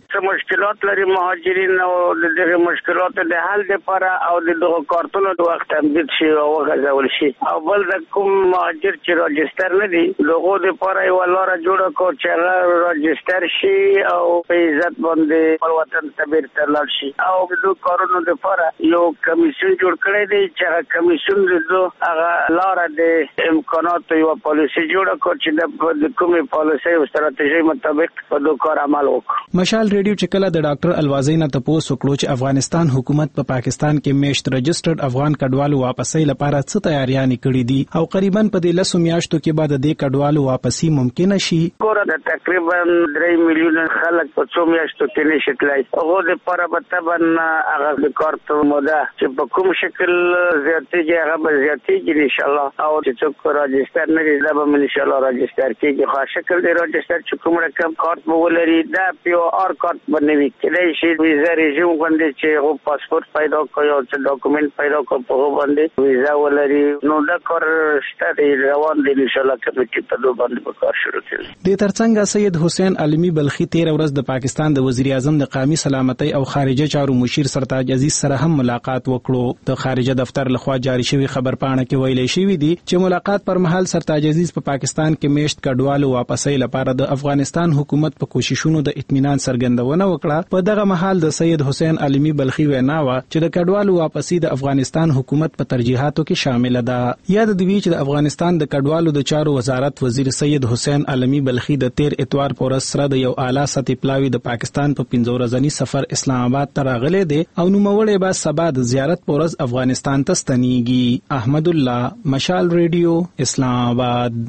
مشکلات لري مهاجرین او د دغه مشکلات د حل لپاره او د دغه کارتونو د وخت تمدید شي او غځول شي او بل د کوم مهاجر چې راجستر نه دي دغه لپاره یو لاره جوړه کو چې هغه راجستر شي او په عزت باندې پر وطن ته بیرته لاړ شي او د کارونو لپاره یو کمیسیون جوړ کړی دی چې هغه کمیسیون د هغه لاره د امکانات یو پالیسي جوړه کو چې د کومې پالیسي او ستراتیژي مطابق په دوه کار عمل وکړي. مشال ریډیو چې کله د ډاکټر الوازی نه تاسو وکړو چې افغانستان حکومت په پا پاکستان کې میشت رجسټرډ افغان کډوالو واپسۍ لپاره څه تیاریاں کړې دي او قریبا په دې لسو میاشتو کې بعد د کډوالو واپسی ممکن شي. ګوره د تقریبا درې میلیون خلک په څو میاشتو کې نشي تلای. هغه د لپاره به تبن هغه د کارت موده چې په کوم شکل زیاتېږي هغه به زیاتېږي ان شاء الله او چې څوک راجستر نه لري دا به ان شاء الله راجستر کیږي. خو شکل دی راجستر چې کوم رقم کارت مو ولري دا پیو ار کارت باندې کېدای شي ویزا ریژیم باندې چې هغه پاسپورت پیدا کوي او چې ډاکومنت پیدا کوي په باندې ویزا ولري نو دا کار شته روان دي ان شاء الله کمیټې په دوه باندې په کار شروع کړي. د ترڅنګ سید حسین علمی بلخی تیر ورځ د پاکستان د وزیر اعظم د قومي سلامتۍ او خارجه چارو مشیر سرتاج عزیز سره هم ملاقات وکړو. د خارجه دفتر لخوا جاری شوی خبر پاڼه کې ویلي شوی دی چې ملاقات پر مهال سرتاج عزیز په پا پاکستان کې میشت کډوالو واپسۍ لپاره د افغانستان حکومت په کوششونو د اطمینان څرګندونه وکړه. په دغه مهال د سید حسین علمی بلخی وینا و چې د کډوالو واپسی د افغانستان حکومت په ترجیحاتو کې شامل ده. یاد دی چې د افغانستان د کډوالو د چارو وزارت وزیر سید حسین علمی بلخی د تیر اتوار پر ورځ سره د یو اعلی سطحي پلاوی د پاکستان په پنځه ورځنی سفر اسلام آباد ته راغلی دی او نوموړی به سبا د زیارت پر ورځ افغانستان ته ستنیږي. احمد الله، مشال ریډیو، اسلام آباد.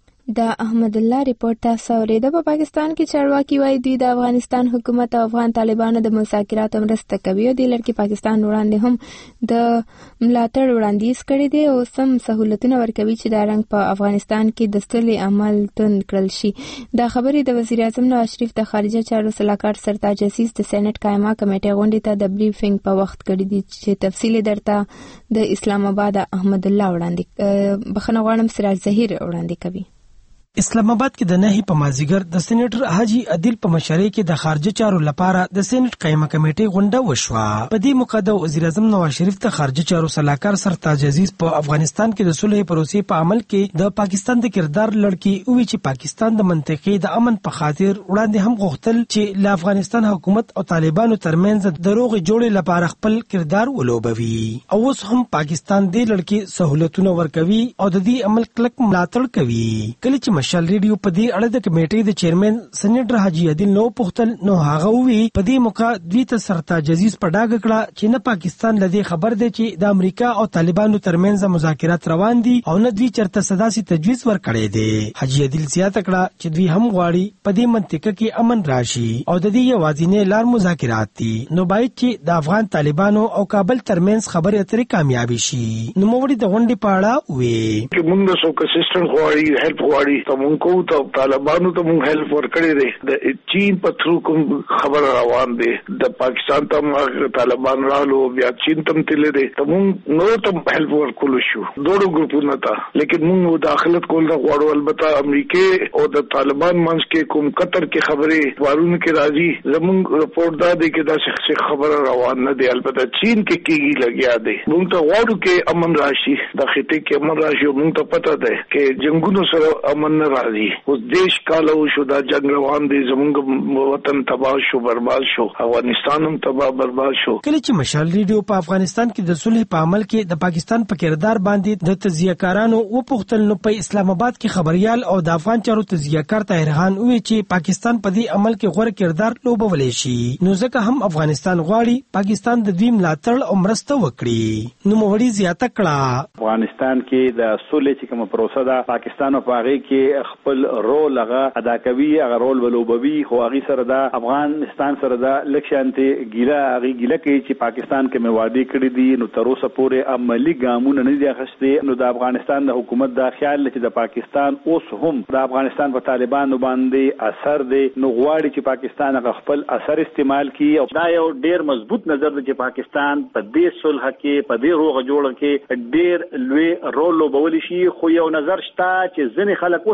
د احمد الله ریپورت تاسو اوریده. په پاکستان کې چارواکي وایي دوی د افغانستان حکومت او افغان طالبانو د مذاکراتو مرسته کوي او د لړ کې پاکستان وړاندې هم د ملاتړ وړاندیز کړی دی او سم سہولتونه ورکوي چې دا رنګ په افغانستان کې د ستړي عمل تند کړل شي. دا خبرې د وزیر اعظم نواز شریف د خارجه چارو سلاکار سرتاج عزیز د سېنات قائمه کمیټې غونډې ته د بریفینګ په وخت کړی دی چې تفصیل درته د اسلام آباد احمد الله وړاندې بخنه غواړم سراج ظهیر وړاندې کوي. اسلام آباد کې د نهي په مازیګر د سېنیټر حاجی عادل په مشرۍ کې د خارجه چارو لپاره د سېنات قائمه کمیټې غونډه وشوه. په دې موقع د وزیر اعظم نواز شریف د خارجه چارو سلاکار سرتاج عزیز په افغانستان کې د صلح پروسې په عمل کې د پاکستان د کردار لړکی او چې پاکستان د منطقې د امن په خاطر وړاندې هم غوښتل چې له افغانستان حکومت او طالبانو ترمنځ د روغ جوړې لپاره خپل کردار ولوبوي او اوس هم پاکستان دې لړکی سہولتونه ورکوي او د دې عمل کلک ملاتړ کوي. کله چې مشال ریډیو په دې اړه د کمیټې د چیرمن سېنیټر حاجی عادل نو پختل نو هغه وی په دې موقع دوی ته سرتاج عزیز په ډاګه کړه چې نه پاکستان لدی خبر دی چې د امریکا او طالبانو ترمنځ مذاکرات روان دي او نه دوی چرته صداسي تجویز ورکړي دي. حاجی عادل زیاته کړه چې دوی هم غواړي په دې منطقه کې امن راشي او د دې یوازینی لار مذاکرات دي نو باید چې د افغان طالبانو او کابل ترمنځ خبرې اترې کامیابی شي. نو موږ د غونډې په اړه وی چې موږ سو کنسسټنټ غواړي هیلپ غواړي کو ته طالبانو ته مونږ هیلپ ورکړی دی. د چین په تھرو کوم خبر روان دی د پاکستان ته طالبان رالو بیا چین ته تللی دی ته مونږ نو ته هیلپ ورکول شو دوړو ګروپونو ته لیکن مونږ مداخلت کول نه غواړو. البته امریکای او د طالبان منځ کې کوم قطر کې خبرې وارونه کې راځي زمونږ رپورټ دا دی کې دا شخصي خبر روان نه دی. البته چین کې کېږي لګیا دی. مونږ ته غواړو کې امن راشي د خطې کې امن راشي. مونږ ته پته ده کې جنگونو سره امن نه راځي. اوس دیش کاله شو دا جنگ روان دی زمونږ وطن تباہ شو برباد شو افغانستان هم تباہ برباد شو. کله چې مشال ریډیو په افغانستان کې د صلح په عمل کې د پاکستان په کردار باندې د تزیه‌کارانو و پختل نو په اسلام آباد کې خبريال او د افغان چارو تزیه‌کار طاهرخان وی چې پاکستان په دې عمل کې غوړ کردار لوبولې شي نو ځکه هم افغانستان غواړي پاکستان د دوی ملاتړ او مرسته وکړي. نو موړي زیاته کړه افغانستان کې د صلح چې کوم پروسه ده پاکستان په هغه کې خپل رول هغه ادا کوي هغه رول ولوبوي خو هغه سره دا افغانستان سره دا لکشانته ګیله هغه ګیله کوي چې پاکستان کې موادي کړی دي نو تر اوسه پورې عملی ګامونه نه دي اخیستي. نو د افغانستان د حکومت دا خیال چې د پاکستان اوس هم د افغانستان په طالبانو باندې اثر دی نو غواړي چې پاکستان هغه خپل اثر استعمال کړي او دا یو ډیر مضبوط نظر دی چې پاکستان په دې صلح کې په دې روغ جوړ کې ډیر لوی رول لوبولی شي. خو یو نظر شته چې ځینې خلک اوس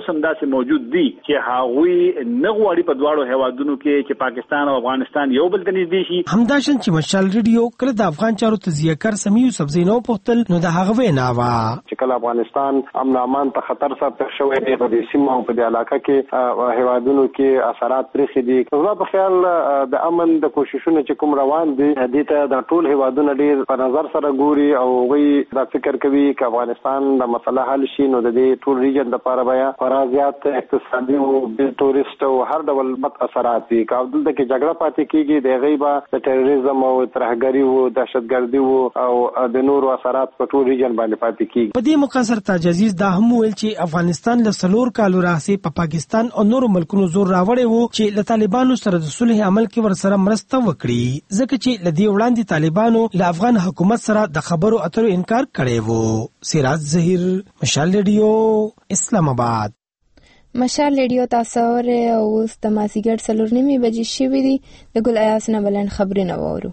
اوس هم داسې موجود دي چې هغوی نه غواړي په دواړو هیوادونو کې چې پاکستان او افغانستان یو بل ته نږدې شي. همداشان چې مشال ریډیو کله د افغان چارو تجزیه کار سمیو سبزینو پختل نو د هغه وینا وا چې کله افغانستان امن امان ته خطر سره شوی دی په دې سیمه او په دې علاقه کې هیوادونو کې اثرات پرې دي. زما په خیال د امن د کوششونو چې کوم روان دي دې ته د ټول هیوادونو ډیر په نظر سره ګوري او وی دا فکر کوي چې افغانستان د مسله حل شي نو د دې ټول ریجن لپاره بیا فرازيات اقتصادي او ټوریست او هر ډول بد اثرات دي. کابل د کې جګړه پاتې کیږي د غیبه د تروریزم او ترهګری او دهشتګردي او د نورو اثرات په ټول ریجن باندې پاتې کیږي. په دې موقع سره تاج عزیز دا هم ویل چې افغانستان له سلور کالو راځي په پاکستان او نورو ملکونو زور راوړی وو چې له طالبانو سره د صلح عمل کې ورسره مرسته وکړي ځکه چې لدی وړاندې طالبانو له افغان حکومت سره د خبرو اترو انکار کړی وو. سراج ظهیر، مشال ریډیو، اسلام آباد. مشال ریډیو تاسو ور او اوس د مازیګر څلور نیمې بجې شوې دي. د ګل ایاس نه بلند خبرونه وورو.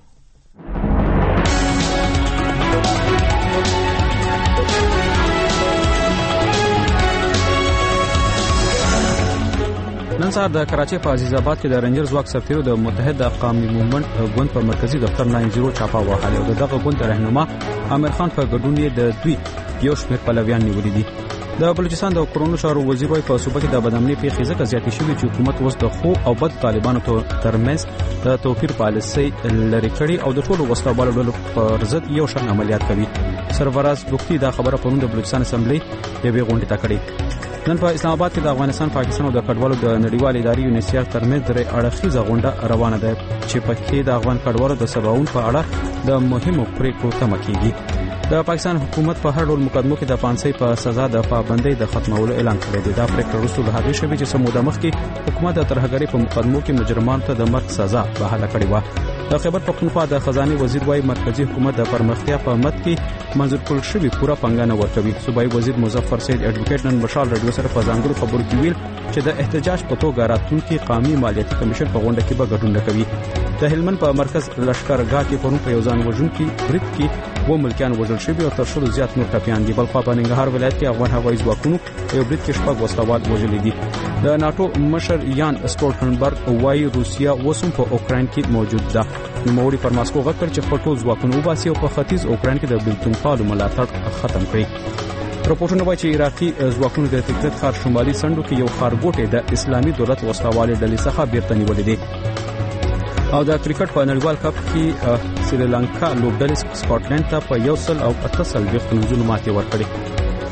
نن سهار د کراچۍ په عزیز آباد کې د رنجر ځواک سرتیرو د متحد قومي مومنت ګوند په مرکزی دفتر ناین زیرو چاپا وهاله او دغه ګوند رهنما عامر خان په ګډون یې د دوی یو شمېر پلویان نیولې دي. د بلوچستان د کورونو چارو وزیر وايي په صوبه کې د بدامنۍ پیښې ځکه زیاتې شوې چې حکومت اوس د خو او بد طالبانو ترمنځ د توپیر پالیسي لري کړي او د ټولو وسلوالو ډلو پر ضد یو شان عملیات کوي. سرفراز بوختي دا خبره پرون د بلوچستان اسمبلی یوې غونډې ته کړې. نن په اسلام آباد کې د افغانستان، پاکستان او د کډوالو د نړیوال ادارې یونیسیار ترمنځ درې اړخیزه غونډه روانه ده چې پکې د افغان کډوالو د سباوون په اړه د مهمو پریکړو تمه کیږي. د پاکستان حکومت په هر ډول مقدمو کې د پانسۍ په سزا د پابندۍ د ختمولو اعلان کړی دی. دا پریکړه وروسته له هغې شوې چې سموده مخکې حکومت د ترهګرۍ په مقدمو کې مجرمانو ته د مرګ سزا بحاله کړې وه. د خیبر پختونخوا د خزانه وزیر وايي مرکزی حکومت د پرمختیا په مد کې منظور کړل شوی پوره پنګانه ورکوي. صوبایي وزیر مظفر سید اډوکیټ نن مشال رادیو سره په ځانګړو خبرو کې ویل چې د احتجاج په توګه راتلونکي قومي مالیاتي کمیشن په غونډه کې به ګډون کوي. د هلمند په مرکز لشکرګاه کې پرون په یو ځان وژونکي برید کې و ملکیان وژل شوي او تر شلو زیات نور ټپیان دي. بلخوا په ننګرهار ولایت کې افغان هوایي ځواکونو یو برید کې شپږ وسلوال وژلي دي. د ناتو مشر یان سټولټنبرګ وايي روسیا اوس هم په اوکراین کې موجود ده. نوموړي پر ماسکو غږ کړ چې خپل ټول ځواکونه وباسي او په ختیځ اوکراین کې د بېلتونپالو ملاتړ ختم کړي. راپورټونه وايي چې عراقي ځواکونو د تکرت ښار شمالي سندو کې یو ښارګوټی د اسلامي دولت وسلوالې ډلې څخه بیرته نیولې دي. او د کرکټ په نړیوال کپ کې سریلانکا لوبډلې سکاټلند ته په یو سل او اته څلوېښت نمرونو ماتې ورکړې.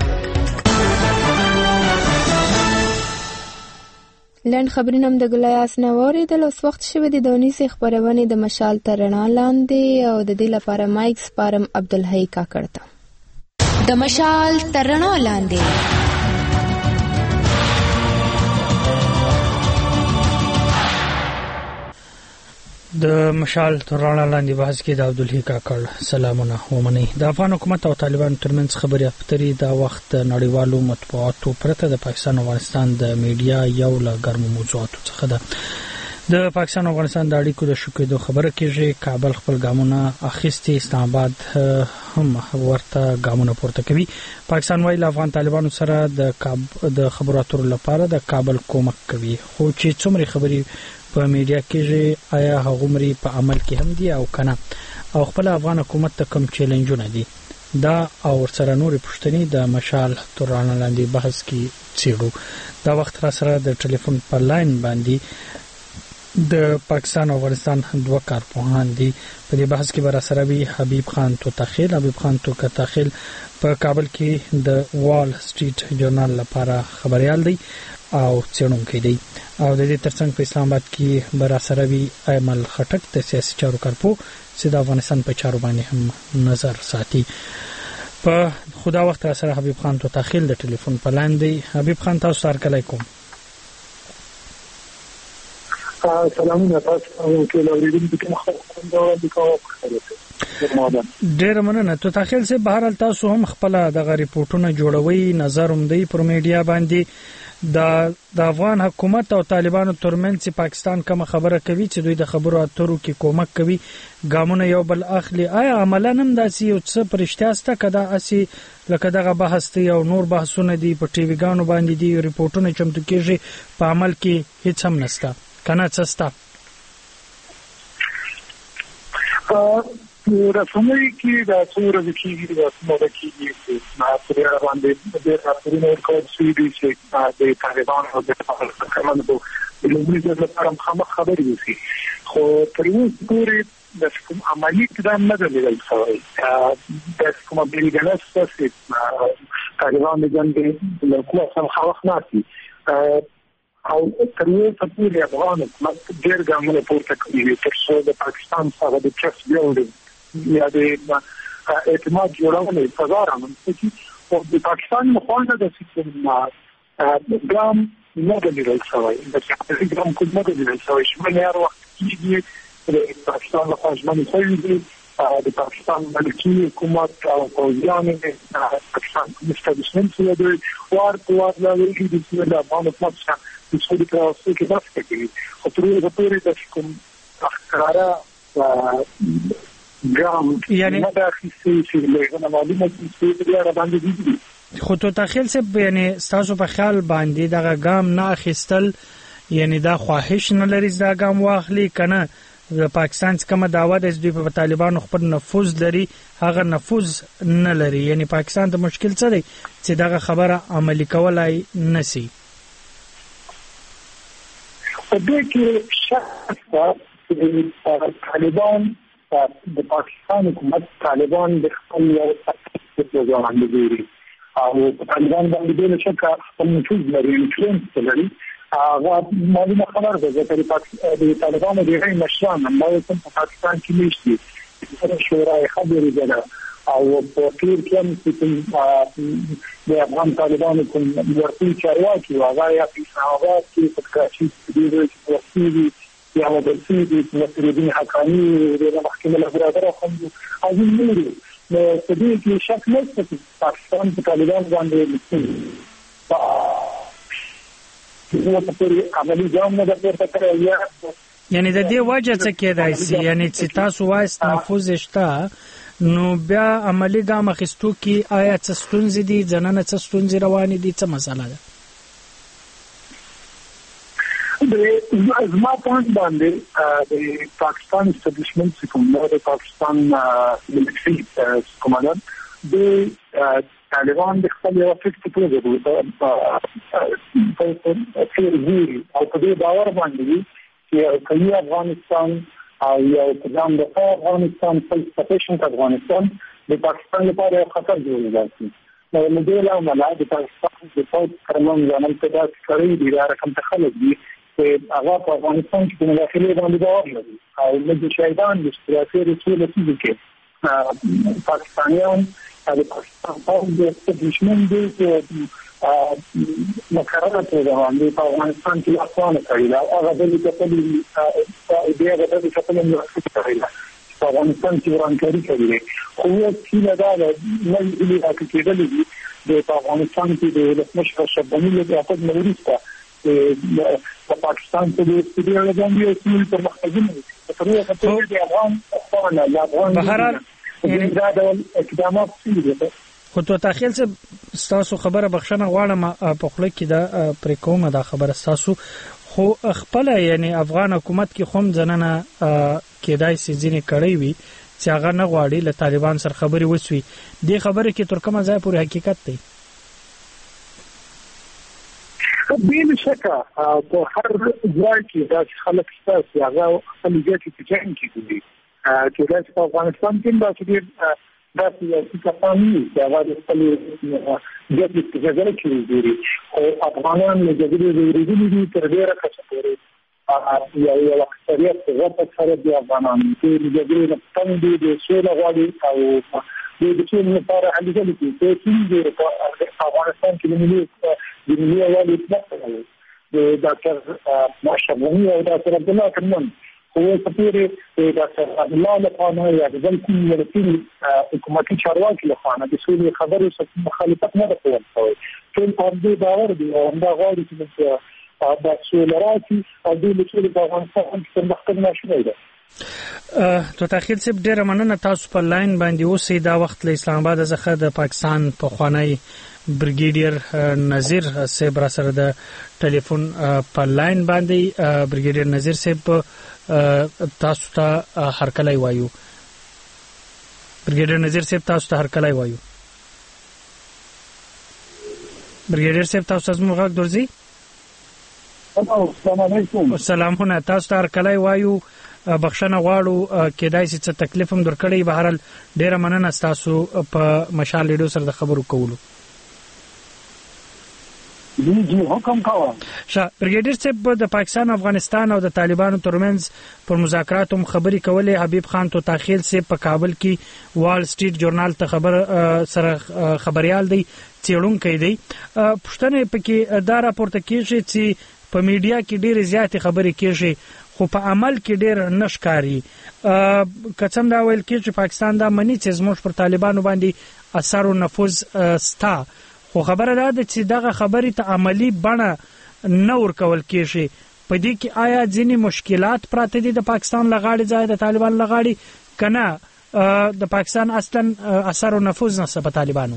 لنډ خبرونه هم د ګلایاس نه واورېدل. اوس وخت شوی دی د ونیسې خپرونې د مشال تر رڼا لاندې او د دې لپاره مایک سپارم عبدالحی کاکړ ته. د مشال تر رڼا لاندې د مشال تر رڼا لاندې بحث کې د عبدالحی کاکړ سلامونه ومني. د افغان حکومت او طالبانو ترمنځ خبرې اترې دا وخت نړیوالو مطبوعاتو پرته د پاکستان او افغانستان د میډیا یو له ګرمو موضوعاتو څخه ده. د پاکستان او افغانستان د اړیکو د ښه کېدو خبره کېږي. کابل خپل ګامونه اخیستي، اسلام آباد هم ورته ګامونه پورته کوي. پاکستان وايي له افغان طالبانو سره د د خبرو اترو لپاره د کابل کومک کوي، خو چې څومره خبرې په میډیا کې آیا هغه مری په عمل کې هم دي او کنه، او خپل افغان حکومت ته کوم چیلنجونه دي، دا او سره نورې پوښتنې د مشال تر رڼا لاندې بحث کې څېړو. دا وخت را سره د ټلیفون په لاین باندې د پاکستان او افغانستان دوه کارپوهان دي. په دې بحث کې به را سره وي حبیب خان توتاخیل. حبیب خان توتاخیل په کابل کې د وال سټریټ جورنال لپاره خبريال دی او څېړونکی دی، او د دې ترڅنګ په اسلام آباد کې برا سره وی ایمل خټک د سیاسي چارو کارپو چې د افغانستان په چارو باندې هم نظر ساتي. په خدا وخت سره حبیب خان توتاخیل د ټلیفون په لاین دی. حبیب خان تاسو سره علیکم. سلامونه تاسو ته ټول اوریدونکو ته خبرونه کوم. ډېر مننه. تو تخیل سه بهر تاسو هم خپل د ریپورتونو جوړوي، نظر هم دی پر میډیا باندې د د افغان حکومت او طالبانو ترمنځ پاکستان کوم خبره کوي چې دوی د خبرو اترو کې کومک کوي، ګامونه یو بل اخلي. آیا عملاً هم داسې یو څه پرشتیاسته کدا اسی لکه دغه بحث دی او نور بحثونه دي په ټي وی ګانو باندې دي، ریپورتونه چمتو کیږي، په عمل کې هیڅ هم نشته کنه څه ستا؟ رسمي کې د څورو د کیږي د څورو کیږي چې ما پرې باندې د راپورونو ورکول شوي دي چې د طالبان او د کمانډو د لومړي ځل لپاره مخامخ خبرې وشي، خو تر اوسه پورې د کوم عملي اقدام نه دی لیدل شوی. د کومه بیلګه چې طالبان د جنګ له قوه سره مخامخ نه شي او تر اوسه پورې افغان حکومت ډېر ګامونه پورته کړي تر څو د پاکستان سره د ټرست بیلډینګ یا د اعتماد جوړولو فضا رامنځته کړي او د پاکستان مخالفه د سیستم ګام نه دی لیدل شوی. د سیاسي ګام کوم نه دی لیدل شوی چې نه هر وخت کېږي د پاکستان له خوا ژمنې دي د پاکستان ملکي حکومت او پوځیان د پاکستان مستبشمنت لري وار په وار لري د سیمه د افغان حکومت څخه د سولې په واسطه کې بحث کوي. خو تر اوسه پورې د کوم قراره یعنی نه داخلي چې له معلومه چې بیا را باندې دي. خو تو تخیل سه یعنی تاسو په خیال باندې دغه ګام نه اخیستل یعنی دا خواهش نه لري دا ګام واخلي کنه د پاکستان څخه دعوه د دوی په طالبانو خپل نفوذ لري هغه نفوذ نه لري، یعنی پاکستان ته مشکل څه دی چې دغه خبره عملي کولای نشي؟ په دې کې شک چې طالبان د پاکستان حکومت طالبان د خپل یو څه ځوان دي او طالبان باندې د شک خپل نفوذ لري، انفلوئنس لري. هغه معلومه خبره ده چې د طالبانو د غیر مشران هم په پاکستان کې نشته، د شورای خبرې ده او په تیر کې هم چې د افغان طالبانو کوم ورته چارواکي هغه یا په اسلامآباد کې په کراچي کې د ورسېږي یا د سیدي نصرالدین حقانی د محکمې له برابر خوندو او نورو نو په دې کې شک نشته چې پاکستان په طالبان باندې نو په پوره عملي ګام نه درته کړی یا یعنی د دې وجه څه کېدای شي یعنی چې تاسو وایست نفوذ شته نو بیا عملي ګام اخیستو کې آیا څه ستونزې دي ځننه څه ستونزې روانې دي څه مسله ده؟ د زما پوینټ باندې د پاکستان اسټابلیشمنت کوم د پاکستان ملټري کمانډر د طالبان د خپل یو فکر په توګه په تیری او په دې باور باندې چې کله افغانستان او یو پروګرام د افغانستان په سپیشن افغانستان د پاکستان لپاره خطر جوړیږي. نو د دې له امله د پاکستان د فوج کرمن ځانل په داسې کړی دی دا رقم تخلص دي هغه په افغانستان کې په مداخله باندې باور لري او د شهیدان د سیاسي رسول کې پاکستانیان د پاکستان په اسټابلیشمنت د مقرره پروګرام دی په افغانستان کې اصلاً کړی دا هغه د خپل ایډیا د خپل مرسته کړی په افغانستان کې ورانکاري کوي خو چې دا نه لري راکېدلې د افغانستان کې د لسمشر شبانی له خپل مریضه د پاکستان په دې کې د باندې اصول په مخکې په توګه په دې افغان افغان لا افغان بهرحال دا د اقدامات دي. خو تو تخیل څه تاسو خبره بخښنه غواړم په خله کې دا پرې کومه دا خبره تاسو خو خپل یعنی افغان حکومت کې خوم ځننه کېدای سي ځینې کړی وي چې هغه نه غواړي له طالبان سره خبرې وسوي دې خبره کې تر کومه ځای پورې حقیقت دی؟ بین شکه په هر ځای کې دا خلک ستاسو هغه خپل ځای کې ځان کې دي چې دا په افغانستان کې دا چې دا چې کفامي دا د خپل ځای کې ځای کې دي او افغانان له جګړې وروسته دي تر ډیره کچه پورې یا یو اکثریت غوښتل سره دي افغانان چې جګړې نه تم دي د سوله غواړي او د دې لپاره هلي ځل کې چې په افغانستان کې د ملي د ملي والي اطلاق د ډاکټر ماشرفي او ډاکټر عبد الله کرمان اوس پورې د ډاکټر الله لخوا یا د بل کوم ولسي حکومتي چارواکي لخوا د سولې خبرو سره مخالفت نه کول شوی. ټول په دې باور دي او دا غواړي چې د سولې راځي او د سولې په افغانستان کې پرمختګ نشي دی. تو تاخیر سپ ډیره مننه تاسو په لاین باندې اوسئ. دا وخت له اسلام آباد څخه د پاکستان په خوانی بریګیډیر نذیر صاحب را سره د ټلیفون په لاین باندې. بریګیډیر نذیر صاحب تاسو ته هرکلی وایو. بریګیډیر نذیر صاحب تاسو ته هرکلی وایو. بریګیډیر صاحب تاسو زموږ غږ درځي؟ السلام علیکم. سلامونه. تاسو ته هرکلی وایو. بخښنه غواړو کېدای شي څه تکلیف هم درکړی. بهرحال ډیره مننه تاسو په مشال ریډیو سره د خبرو کولو. جی جی حکم کوم. شاه بریګیډیر صاحب د پاکستان افغانستان او د طالبانو ترمنځ پر مذاکراتو خبرې کولې. حبیب خان تو تاخیل صاحب په کابل کې وال سټریټ جورنال ته خبر سره خبريال دی چېړونکی دی. پښتنه پکې دا راپورته کیږي چې په میډیا کې ډېر زیات خبرې کیږي خو په عمل کې ډېر نشکاری. کڅم دا ویل کیږي چې پاکستان دا منی چې زموږ پر طالبانو باندې اثر او نفوذ ستا، خو خبره ده چې دغه خبرې ته عملی بڼه نه ورکول کیږي. په دې کې آیا ځینې مشکلات پراته دي د پاکستان لغاړي ځای د طالبان لغاړي کنه د پاکستان اصلا اثر او نفوذ نه په طالبانو؟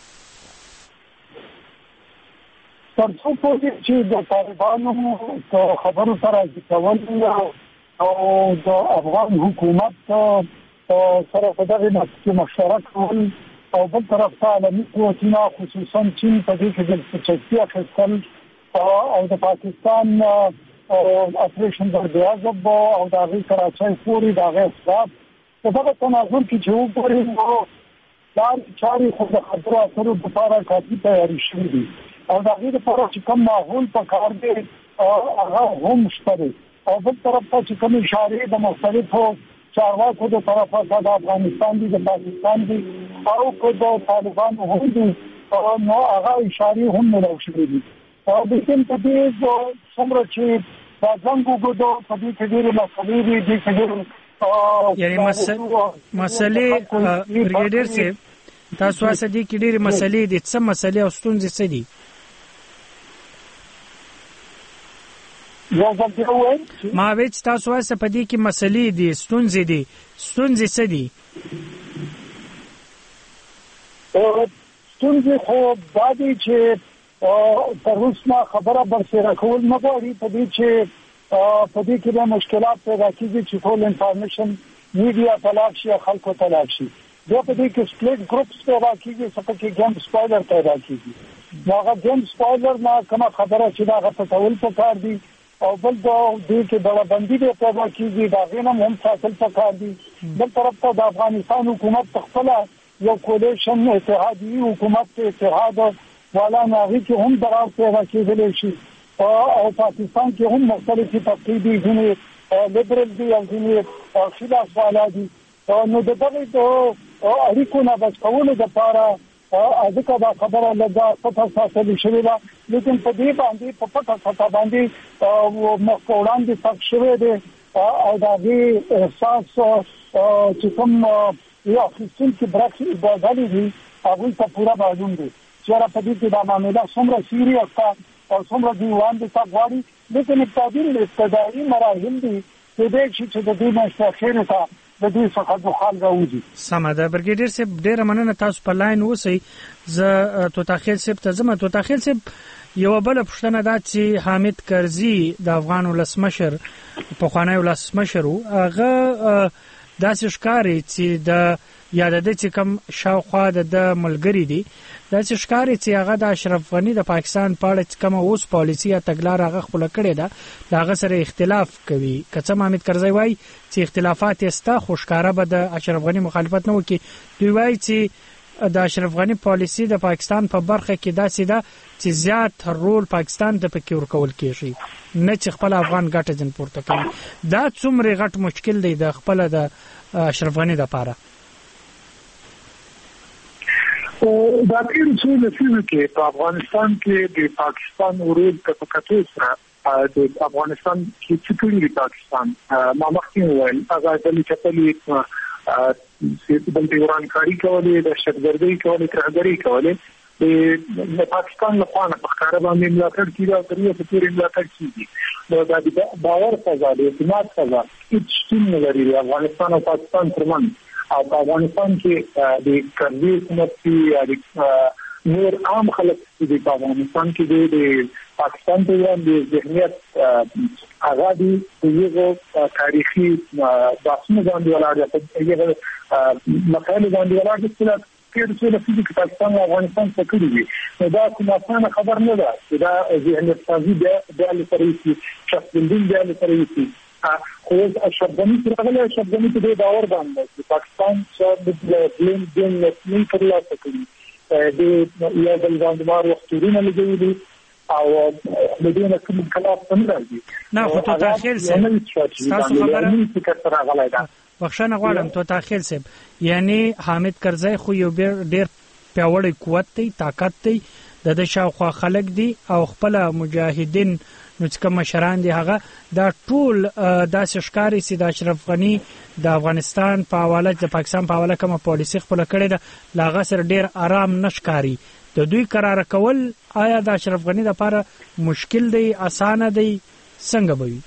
تر څو پورې چې د طالبانو خبرو سره ځکول او د افغان حکومت سره په دغه مسله مشورت کول او بل طرف ته عالمي قوتونه خصوصا چین په دې کې د چټي اخیستل او د پاکستان اپریشن د بیاضب او د هغې کراچۍ پورې د هغې اصلاف په دغه تناظر کې چې وګورئ نو لارې چارې خو د خبرو اترو دپاره کافي تیاري شوي دي او د هغې دپاره چې کوم ماحول په کار دی هغه هم شته دی. او بل طرف ته چې کوم اشارې د مختلفو چارواکو د طرفه د افغانستان دي د پاکستان دي او که د طالبانو هم دي نو هغه اشارې هم ملو شوي دي. او لیکن په دې څومره چې دا جنګ وګدو په دې کې ډېرې مسلې دي دې کې ډېر یعنې مسلې بریګیډیر صاحب تاسو واسه دي کې ډېرې مسلې دي. څه مسلې او ستونزې څه دي؟ ما ویچ تاسو واسه په دې کې مسلې دي ستونزې دي ستونزې څه دي؟ ستونزې خو دا دي چې تر اوسه خبره برسېره کول نه غواړي په دې چې په دې کې د مشکلات پیدا کېږي چې ټول انفارمیشن میډیا ته لاړ شي خلکو ته لاړ شي. بیا په دې کې سپلیټ ګروپس پیدا کېږي څه پکې ګیم سپایلر پیدا کېږي. نو هغه ګیم سپایلر نه کومه خبره چې دا هغه پټول پکار دي او بل دا دې کې ډلبندي به پیدا کېږي دا غینم هم ساتل پکار دي. بل طرف ته د افغانستان حکومت خپل یو کولیشن اتحادیه حکومت اتحاد والا ناغي کې هم درار پیدا کېدلی شي او پاکستان کې هم مختلفې طبقې دي ځینې لیبرل دي او ځینې خلاف والا دي. نو د دغې اړیکو نه بچ کولو دپاره ځکه دا خبره لږه پټه ساتلې شوې ده لیکن په دې باندې په پټه سطح باندې مخ په وړاندې ثبت شوی دی او د هغې احساس چې کوم یو اخیستونکي ډلې دي هغوی ته پوره معلوم دی چې په دې کې دا معامله څومره سیریس ده او څومره دوی وړاندې تګ غواړي. لیکن ابتدایي ابتدایي مراحل دي کېدای شي چې د دوی نه اخرې ته د دوی څخه دخال راوځي. سمه ده. بریګیډیر صاحب ډېره مننه تاسو په لاین اوسئ. زه توتاخیل صاحب ته ځم. توتاخیل صاحب یوه بله پوښتنه ده چې حامد کرزي د افغان ولسمشر پخوانی ولسمشر و هغه داسې ښکاري چې د یا د ده چې کوم شاوخوا د ده ملګري دي داسې ښکاري چې هغه د اشرف غني د پاکستان په اړه چې کومه اوس پالیسي یا تګلاره هغه خپله کړې ده د هغه سره اختلاف کوي. که څه حامد کرزي وایي چې اختلافات یې سته خو ښکاره به د اشرف غني مخالفت نه وکړي. دوی وایي چې د اشرف غني پالیسي د پاکستان په برخه کې داسې ده چې زیات رول پاکستان ته پکې ورکول کېږي نه چې خپل افغان ګټه ځین پورته کوي. دا څومره غټ مشکل دی د خپل د اشرف غني لپاره؟ دا ډېر څو لسیزو کې په افغانستان کې د پاکستان ورود ته په کتو سره د افغانستان کې چې کوي پاکستان ما مخکې وویل هغه د چټلي چې د ایران کاری کولې د شتګردۍ کولې ترهګری کولې د پاکستان له خوا نه په کار باندې ملاتړ کیږي او تر یو پورې ملاتړ کیږي نو دا د باور فضا د اعتماد فضا هیڅ شتون نه لري د افغانستان او پاکستان ترمنځ او په افغانستان کې د کردي حکومت کې نور عام خلک د افغانستان کې د پاکستان په وړاندې ذهنیت آزادي یو تاریخي باسمه باندې ولاړ دی یو مسایل باندې ولاړ دي چې کله چې د پاکستان او افغانستان څخه کېږي نو دا کومه څنګه خبر نه ده چې دا ذهنیت سازي د لپاره شخص بندین د لپاره خو اشرف غنی څنګه اشرف غنی په باور باندې چې پاکستان چې د بلین دین نه کړلا سکي د یو بل باندې وختونه لګولي او د دې نه کوم خلاف څنګه راځي نه خو ته تاخير سي تاسو خبره بخښنه غواړم ته تاخير سي یعنی حامد کرزی خو یو ډیر پیاوړی قوت دی طاقت دی د شاوخوا خلک دي او خپل مجاهدین نو چې کوم مشران دي هغه دا ټول داسې ښکاری سي د اشرف غنی د افغانستان په حواله د پاکستان په حواله کومه پالیسي خپل کړې ده لاغه سره ډیر آرام نشکاری د دوی قرار کول آیا د اشرف غنی لپاره مشکل دی اسانه دی څنګه به وي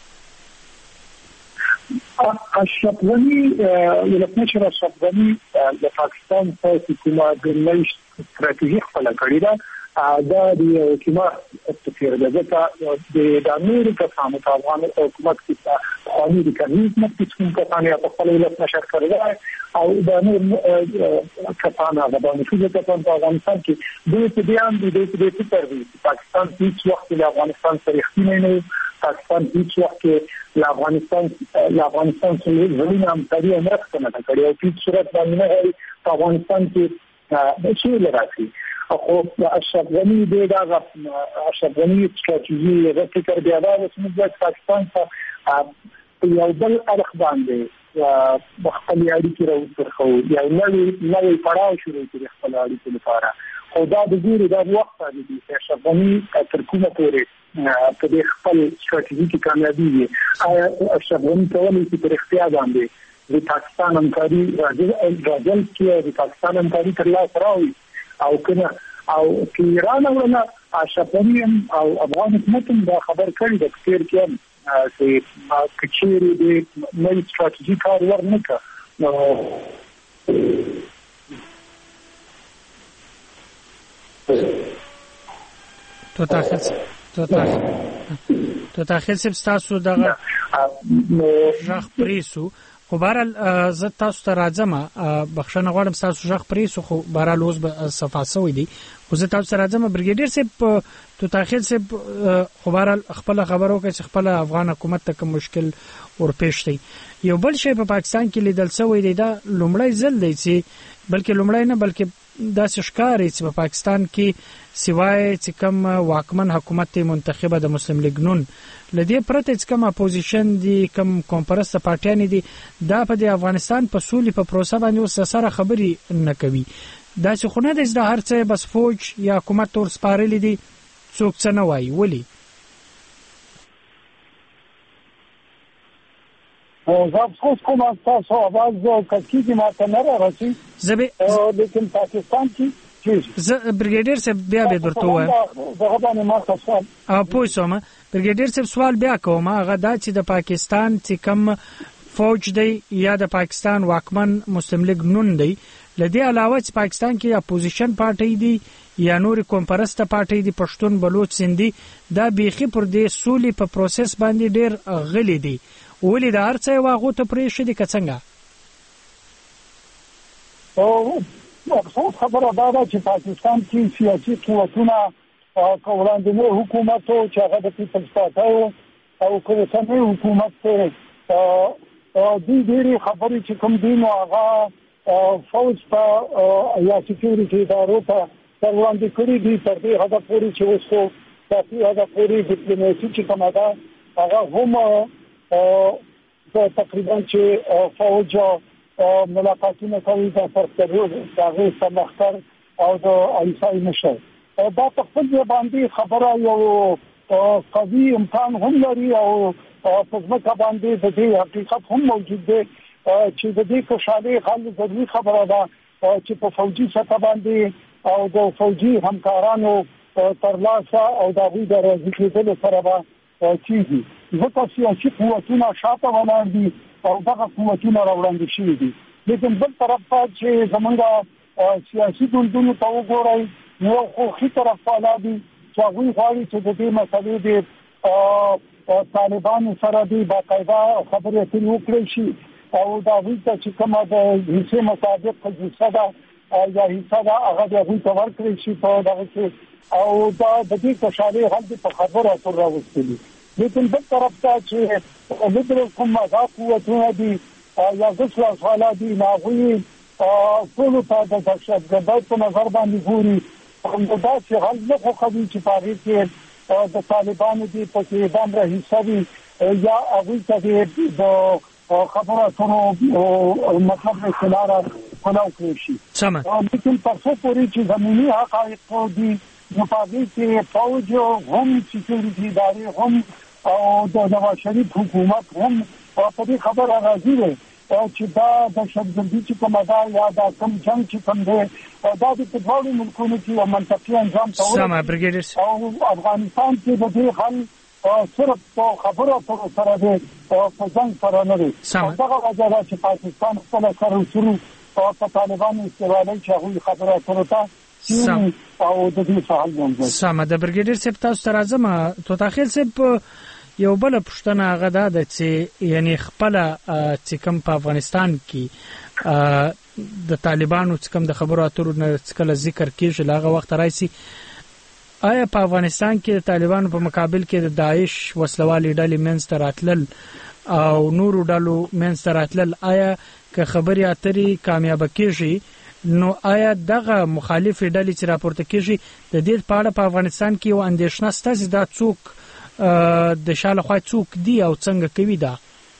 اشرف غنی یو نشر اشرف غنی د پاکستان په حکومت د نوښت استراتیژي خپل کړی ده دا د حکومت تفسیر ده چې د امریکا سره د افغان حکومت کې قانوني د کمیټ مکتوب کتانه په خپل ولایت نشر کړی او د نور کتانه د باندې چې په افغانستان کې د دې بیان د دې په تر پاکستان هیڅ وخت له افغانستان سره اختیار نه پاکستان هیڅ وخت کې له افغانستان له افغانستان سره ځینې همکاري مرسته نه کړې او په صورت باندې نه په افغانستان کې د شي لراتي او د اشرف غنی د دا اشرف غنی استراتیژي د فکر بیا دا چې موږ پاکستان ته یو بل اړخ باندې د خپل اړیکې راوځو یو نوې نوې پړاو شروع کړي خپل اړیکې لپاره خو دا د دې د وخت باندې چې اشرف غنی تر کومه پورې په دې خپل استراتیژي کې کامیابی وي آیا اشرف غنی کولای شي په اختیار باندې د پاکستان همکاري راځل کې د پاکستان همکاري تر لاسه راوړي او کنه او کې ایران ورنه اشرف غنی او افغان حکومت دا خبر کړی د کثیر کې چې کچېری د نوې استراتیژي کار ورنکه نو تو تاخیر تو تاخیر تو تاخیر سب تاسو دغه ژغ پریسو خو بهرال زه تاسو ته راځم بخښنه غواړم تاسو ژغ پریسو خو بهرال اوس به صفاسوي دي خو زه تاسو ته راځم بریګیډیر صاحب تو تاخیر صاحب خو بهرال خپل خبرو کې خپل افغان حکومت ته کوم مشکل ورپېښ دی یو بل شی په پاکستان کې لیدل شوی دی دا لومړی ځل دی چې بلکې لومړی نه بلکې دا ښکاري چې په پاکستان کې سوای چې کوم واکمن حکومت منتخبه د مسلم لیگ نون لدی پرته چې کوم اپوزیشن دي کوم کانفرنس پارټیان دي دا په افغانستان په سولې په پروسه باندې اوس سره خبري نه کوي دا چې خونه د زړه هر څه بس فوج یا حکومت تور سپارلې دي څوک څه نه وایي ولی او زه خو کوم تاسو आवाज کوي چې ما ته نه راځي زبې لیکن پاکستان کې زه بریګیډیر صاحب بیا به درته وایم زه باندې ما تاسو او پوه شوم بریګیډیر صاحب سوال بیا کوم هغه دا چې د پاکستان چې کوم فوج دی یا د پاکستان واکمن مسلم لیگ نون دی لدی علاوه چې پاکستان کې اپوزیشن پارټي دي یا نور کانفرنس پارټي دي پښتون بلوچ سندي دا بیخي پر دې سولې په پروسس باندې ډېر غلي دي ولې دا هر څه واغو ته پرې شي د کڅنګا او افسوس خبره دا ده چې پاکستان کې سیاسي قوتونه کولاندنه حکومت او چې هغه د پیپلز پارټي او کومه حکومت ته د دې خبرې چې کوم دي نو هغه فوج په یا سکیورټي ادارو ته وړاندې کړی دي تر دې هغه پوری چې اوسو تاسو هغه پوری ډیپلوماسي چې کومه ده هغه هم تقریبا چې فوج ملاقاتونه کوي د پرتګال د سمختر او د ایسای نشه دا په خپل باندې خبره یو قوي امکان هم لري او په ځمکه باندې د دې حقیقت هم موجود دی چې د دې خوشحالي حل ضروري خبره ده چې په فوجي سطح باندې او د فوجي همکارانو ترلاسه او د غوی د راځي کېدل سره به کیږي. ځکه سیاسي قوتونه شاته ولاړ دي او دغه قوتونه راوړاندې شوي دي. لیکن بل طرف ته چې زمونږ سیاسي ګوندونو ته وګورئ نو خو ښي طرف والا دي چې هغوی غواړي چې د دې مسلې د طالبانو سره دي باقاعده خبرې اترې وکړی شي او د هغوی ته چې کومه د حصې مطابق حصه ده یا حصه ده هغه د هغوی ته ورکړی شي په دغه کې او دا د دې خوشحالۍ حل دې په خبرو اترو راوستلي. لیکن بل طرف ته چې لیبرل کوم دا قوتونه دي یا ګسلاس والا دي نو هغوی ټولو ته د دهشتګردۍ په نظر باندې ګوري او داسې حل نه خوښوي چې په هغې کې د طالبانو دي پکې دمره حصه وي یا هغوی ته د خبرو اترو مطلب له لاره کلاو کړی شي. لیکن تر څو پورې چې زمیني حقایق دي نو په هغې کې فوج هم سکیورټي ادارې هم او د نواز شریف حکومت هم په دې خبره راضي دی چې دا دهشتګردي چې کومه ده یا دا کوم جنګ چې کوم دی دا د دواړو ملکونو کې یو منطقي انجام ته ورسېږي او افغانستان کې د دې حل صرف په خبرو اترو سره دی په جنګ سره نه دی. دغه وجه ده چې پاکستان خپله سر وسرو په طالبانو استوالۍ چې هغوی خبرو اترو ته او د دې څه حل مومي. سمه ده برګیډیر صاحب تاسو ته راځم. توتاخیل صاحب یو بل پوښتنه هغه ده د چې یعنی خپل چې کوم په افغانستان کې د طالبانو چې کوم د خبرو اترو نه کله ذکر کیږي هغه وخت راځي آیا په افغانستان کې د طالبانو په مقابل کې د داعش وسلوالي ډلې منځته راتلل او نورو ډلو منځته راتلل آیا که خبرې اترې کامیابه کیږي نو آیا دغه مخالفې ډلې چې راپورته کیږي د دې په اړه په افغانستان کې یو اندېښنه شته چې دا څوک د شاله خوا څوک دی او څنګه کوي دا؟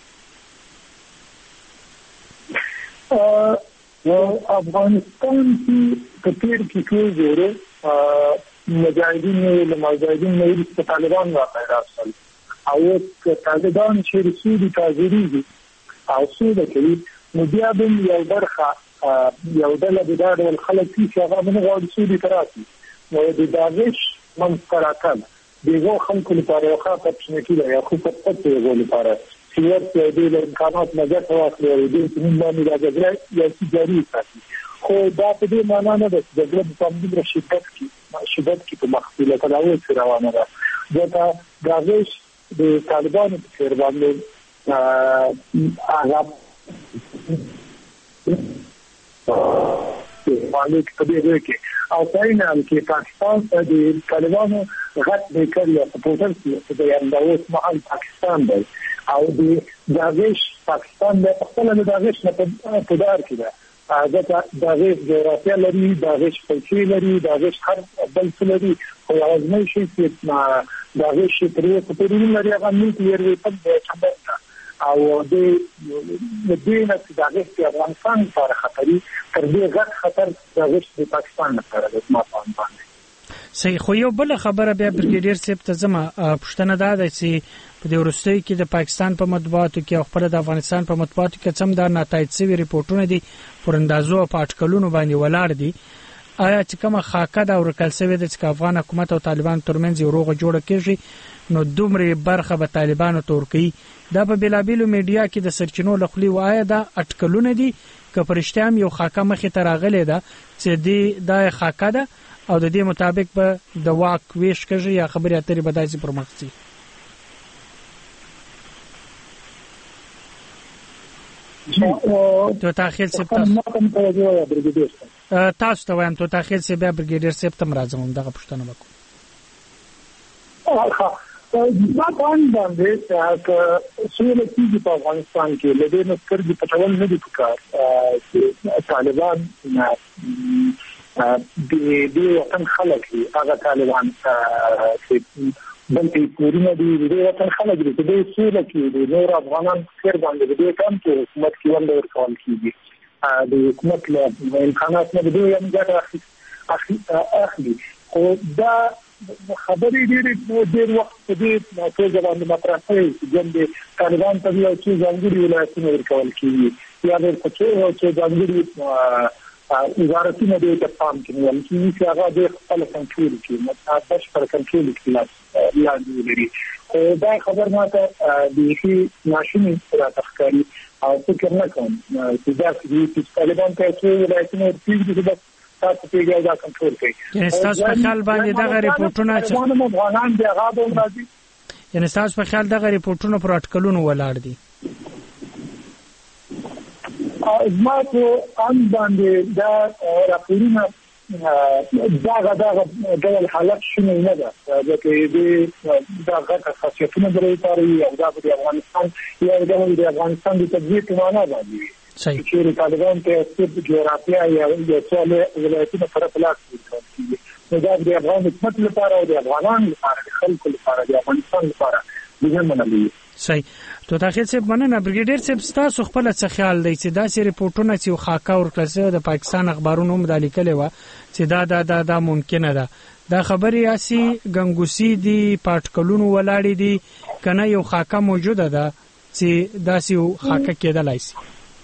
افغانستان کې کثیر کې ټول ګوره مجاهدین له مجاهدین نه وروسته طالبان راپیدا شول او طالبان چې رسولي تاجریږي او سوده کوي نو بیا به یو برخه یو ډله د دا ډول خلک چې هغه نه غواړي سودي ته راشي نو د داعش منځته دیگه خلکو لپاره یو ښه اپرچونټي ده یا خو په پټه لپاره چې ورته د امکانات نه ګټه واخلي او د دې باندې راځي یا چې جاری ساتي خو دا په دې معنا نه ده چې د په موږ شدت کې شدت کې په مخفیله تداوی روانه ده ځکه داعش د طالبانو په څیر باندې هغه مالک په دې کې او پاینال کې پاکستان د طالبانو غټ بیکر یا سپورټر چې د انداوس محل پاکستان دی او د داعش پاکستان د خپل د داعش نه په دار کې ده هغه داعش جغرافیه لري داعش فلسفه لري داعش هر بل څه لري او لازمي شي چې داعش پرې په پرې لري هغه نیټ وي په څنګه او د دې نه چې داعش په افغانستان سره خطري تر دې غټ خطر داعش د پاکستان سره د ما په باندې صحیح. خو یو بل خبره بیا برګیډیر صاحب ته زما پوښتنه ده چې په دې وروستیو کې د پاکستان په مطبوعاتو کې او خپل د افغانستان په مطبوعاتو کې څم دا ناتایج شوي ریپورتونه دي پر اندازو او په اټکلونو باندې ولاړ دي آیا چې کومه خاکه دا ورکل شوې ده چې افغان حکومت او طالبان ترمنځ یو روغه جوړه کیږي نو دومره برخه به طالبانو تورکی دا په بلابلو میډیا کې د سرچینو لخوا وایي دا اټکلونه دي که پرشتام یو خاکه مخې ته راغلي ده چې دی دا خاکه ده او د دې مطابق به د واک ویش کېږي یا خبرې اترې به داسې پر مخ ځي. تو تاخیر صاحب تاسو ته وایم تو تاخیر صاحب بیا برګیډیر صاحب ته راځم دغه پوښتنه وکړم. دا باندې باندې چې سوله کې په افغانستان کې له دې نسکر د پټول نه دي پکار چې طالبان د دې وطن خلک هغه طالبان چې بلکې پورونه دي د وطن خلک دي چې د سوله کې د نور افغانان خیر باندې د کم کې حکومت کې ولر ورکول کیږي د حکومت له امکانات نه دی یم ګټه اخلي خو دا خبرې ډېرې ډېر وخت په دې توګه باندې مطرح شوې چې د طالبان ته یو څه ځانګړي ولایتونه ورکول کېږي یا د یو څه ځانګړي وزارتونه دې ته پام کوي چې هغه د خپل کنټرول کې متاسف پر کنټرول کې لاندې لري. خو دا خبر ماته د هي ناشونی را تخکاری او فکر نه کوم چې دا چې طالبان ته څه ولایتونه ورکړي چې تاسو پیګه دا کنټرول کوي. یعنی تاسو په خیال باندې دغه ریپورتونه چې موږ افغانان دی هغه به راځي یعنی تاسو په خیال دغه ریپورتونه پر اټکلونو ولاړ دي؟ زما په ان باندې دا راپورونه دا دا د حالت شنو نه ده چې د دا غټه خاصیتونه درې پاره یو دا د افغانستان یا د افغانستان د تدبیر په معنا باندې چې طالبان ته د جغرافیا یا د څو ولایتونو پر خلاف دي. دا د افغان حکومت لپاره او د افغانانو لپاره د خلکو لپاره د افغانستان لپاره د منلي. صحیح. تو تاخیر صاحب مننه. بریګیډیر صاحب تاسو خپل څه خیال دی چې دا سری ریپورتونه چې خاکا ورکړل د پاکستان اخبارونو مدالي کړي و چې دا دا دا, دا ممکنه ده دا خبري اسی غنګوسی دی پټکلونو ولاړې دي کنه یو خاکا موجوده ده چې دا سی خاکا کېدلای شي؟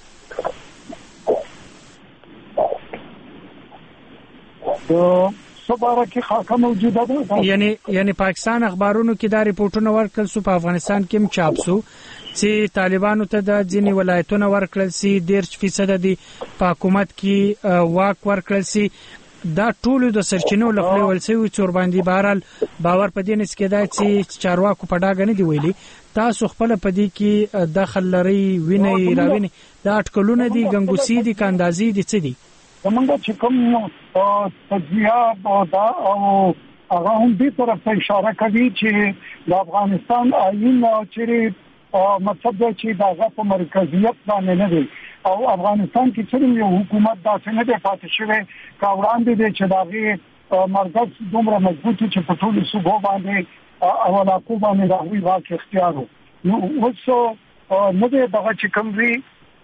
سباره کې خاکه موجوده ده یعنی یعنی پاکستان اخبارونو کې دا ریپورتونه ورکړل سو په افغانستان کې هم چاپ سو چې طالبانو ته د ځینې ولایتونو ورکړل سي ډېر فیصد دي په حکومت کې واک ورکړل سي. دا ټول د سرچینو لخوا ولسي څور باندې بهرال باور پدې نس کې دا چې چارواکو په ډاګه نه دی ویلي تاسو خپل پدې کې دخل لري ویني راویني دا اټکلونه دي غنګوسی دي کاندازي دي څه دي؟ زمونږ چې کوم تجزیه دا او هغه هم دې طرف ته اشاره کوي چې د افغانستان آئین چې مطلب دا چې دغه په مرکزیت باندې نه دی او افغانستان کې چې یو حکومت دا څنګه دی پاتې شوی کا وړاندې دی چې دغه مرکز دومره مضبوط چې په ټولو صوبو باندې او علاقو باندې راوي واک اختیار وو. نو اوس نو دغه چې کوم وی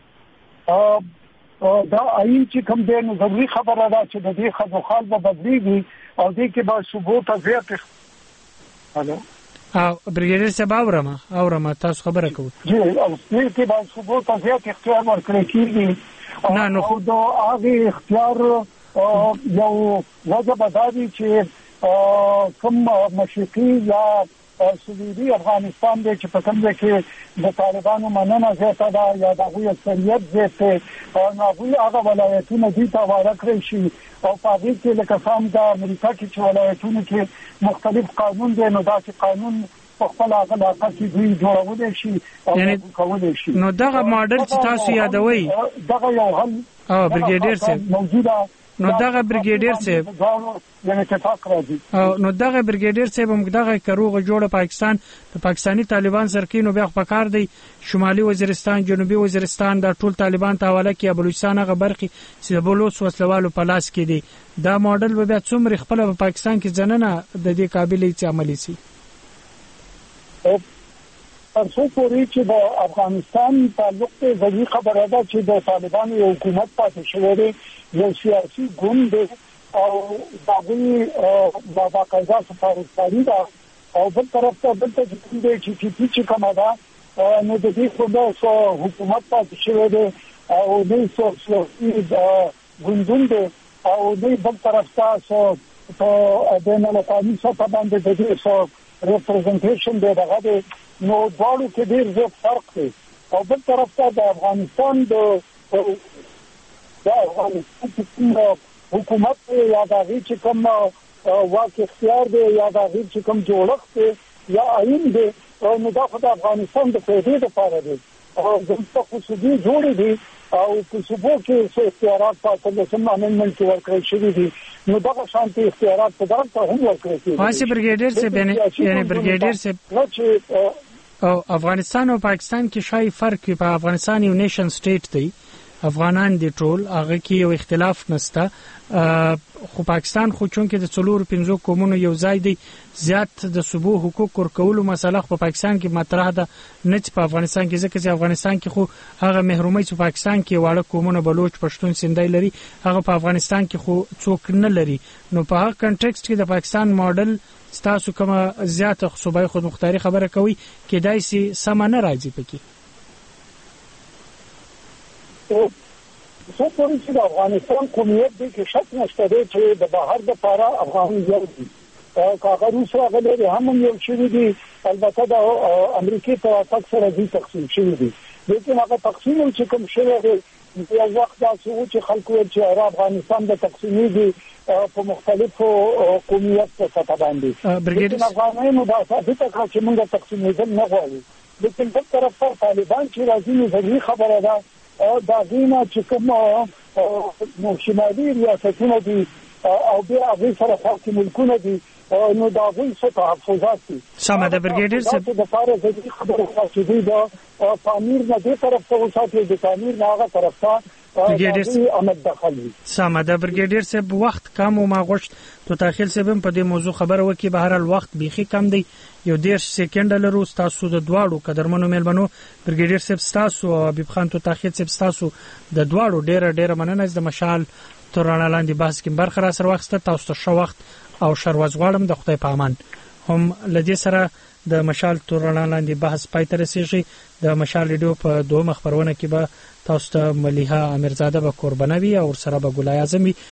دا آئین چې کوم دی نو ضروري خبره ده چې د دې خدوخال به بدلیږي او دې کې به صوبو ته زیات هلو او بریګیډر صاحب اورم اورم تاسو خبره کوئ جی او دې کې به صوبو ته زیات اختیار ورکړي کیږي نه نو خو دا هغه اختیار یو وجه بداري چې کوم مشرقي یا سویدي افغانستان دی چې په کوم ځای کې د طالبانو مننه زیاته ده یا د هغوی اکثریت زیات دی او هغوی هغه ولایتونه دي ته واره کړی شي او په هغې کې لکه څه هم د امریکا کې چې ولایتونو کې مختلف قانون دی نو داسې قانون په خپل هغه علاقه کې دوی جوړولی شي او کولی شي. نو دغه ماډل چې تاسو یادوئ دغه یو حل او بریګیډر صاحب موجوده نو دغه بریګیډر صاحب یعنی اتفاق راځي او نو دغه بریګیډر صاحب موږ دغه کروغه جوړه پاکستان د پاکستانی طالبان سرکینو بیا په کار دی شمالي وزیرستان جنوبي وزیرستان د ټول طالبان ته حواله کې بلوچستان هغه برخي چې بلوچ وسلوالو په لاس کې دي دا ماډل به بیا څومره خپل په پاکستان کې ځننه د دې قابلیت چې عملي سي تر څو پورې چې د افغانستان تعلق ته ځي خبره ده چې د طالبانو یو حکومت پاتې شوی دی یو سیاسي ګوند دی او دغه د باقاعده سفارتکاري ده او بل طرف ته بل ته چې چې چې کومه ده نو د دې خو حکومت پاتې شوی دی او د سیاسي ګوندون دی او د بل طرف ته په د ملکاني سطح باندې د دې سو ریپرزنټیشن دی دغه دی نو دواړو کې ډېر زیات فرق دی او بل طرف ته د افغانستان د د افغانستان حکومت یا د هغې چې کوم واک اختیار دی یا د هغې چې کوم جوړښت دی یا آئین دی نو دا خو د افغانستان د فایدې دپاره دی او دلته خو صوبې جوړې دي او په صوبو کې څه اختیارات په اتلسم امندمنټ کې ورکړل شوي دي نو دغه شانتي اختیارات په دغه ته هم ورکړل کېږي. واسي بریګیډر صاحب یعنی بریګیډر صاحب او افغانستان او پاکستان کې شای فرق په افغانستان یو نیشن سټیټ دی افغانان دي ټول هغه کې یو اختلاف نشته خو پاکستان خو چون کې د څلور پنځو قومونو یو ځای دی زیات د صوبو حقوق ورکولو مسله په پاکستان کې مطرح ده نه چې په افغانستان کې ځکه چې افغانستان کې خو هغه محرومي چې پاکستان کې واړه قومونه بلوچ پښتون سندای لري هغه په افغانستان کې خو څوک نه لري نو په هغه کنټکسټ کې د پاکستان ماډل ستاسو کومه زیاته صوبای خود مختاري خبره کوي کې دایسي سم نه راځي پکې څو پورې چې د افغانستان قومیت دی کې شک نشته دی چې د بهر د پاره افغان یو دي کاغه روس راغلي هم یو شوی دي البته د امریکای په واسطه سره دي تقسیم شوی دي لیکن هغه تقسیم چې کوم شوی دی یو وخت دا چې خلکو چې افغانستان د تقسیمي دي په مختلفو قومیت په سطح باندې برګیډ افغانانو دا ثابت کړ چې موږ تقسیمېدل نه غواړو لیکن په طرف طالبان چې راځي نو ځکه خبره ده دا دینه چې کوم شمالي ریاستونه دي او بیا هغه سره خاص ملکونه دي نو دا غوي څه تحفظات دي سمه ده برګیډر صاحب د فارغ د خبرو خاص دي دا تعمیر نه دي طرف ته وساتي د تعمیر نه هغه طرف ته سمه ده برګیډر صاحب وخت کم او ما غوښت تو تاخیل صاحب په دې موضوع خبره وکي بهر الوخت بيخي کم دی یو ډیر سکند لرو تاسو د دواړو قدرمنو ملمنو برګیډر صاحب تاسو او حبیب خان تو تاخیل صاحب تاسو د دواړو ډیر ډیر مننه د مشال تورانه لاندې بحث کې برخه را سره وخت تاسو ته شو وخت او شروز غواړم د خدای په امان هم لدی سره د مشال تورانه لاندې بحث پای ته رسیږي د مشال ریډیو په دوه مخبرونه کې به تاسو ته مليحه امیرزاده به قربانوي او سره به ګلای اعظمي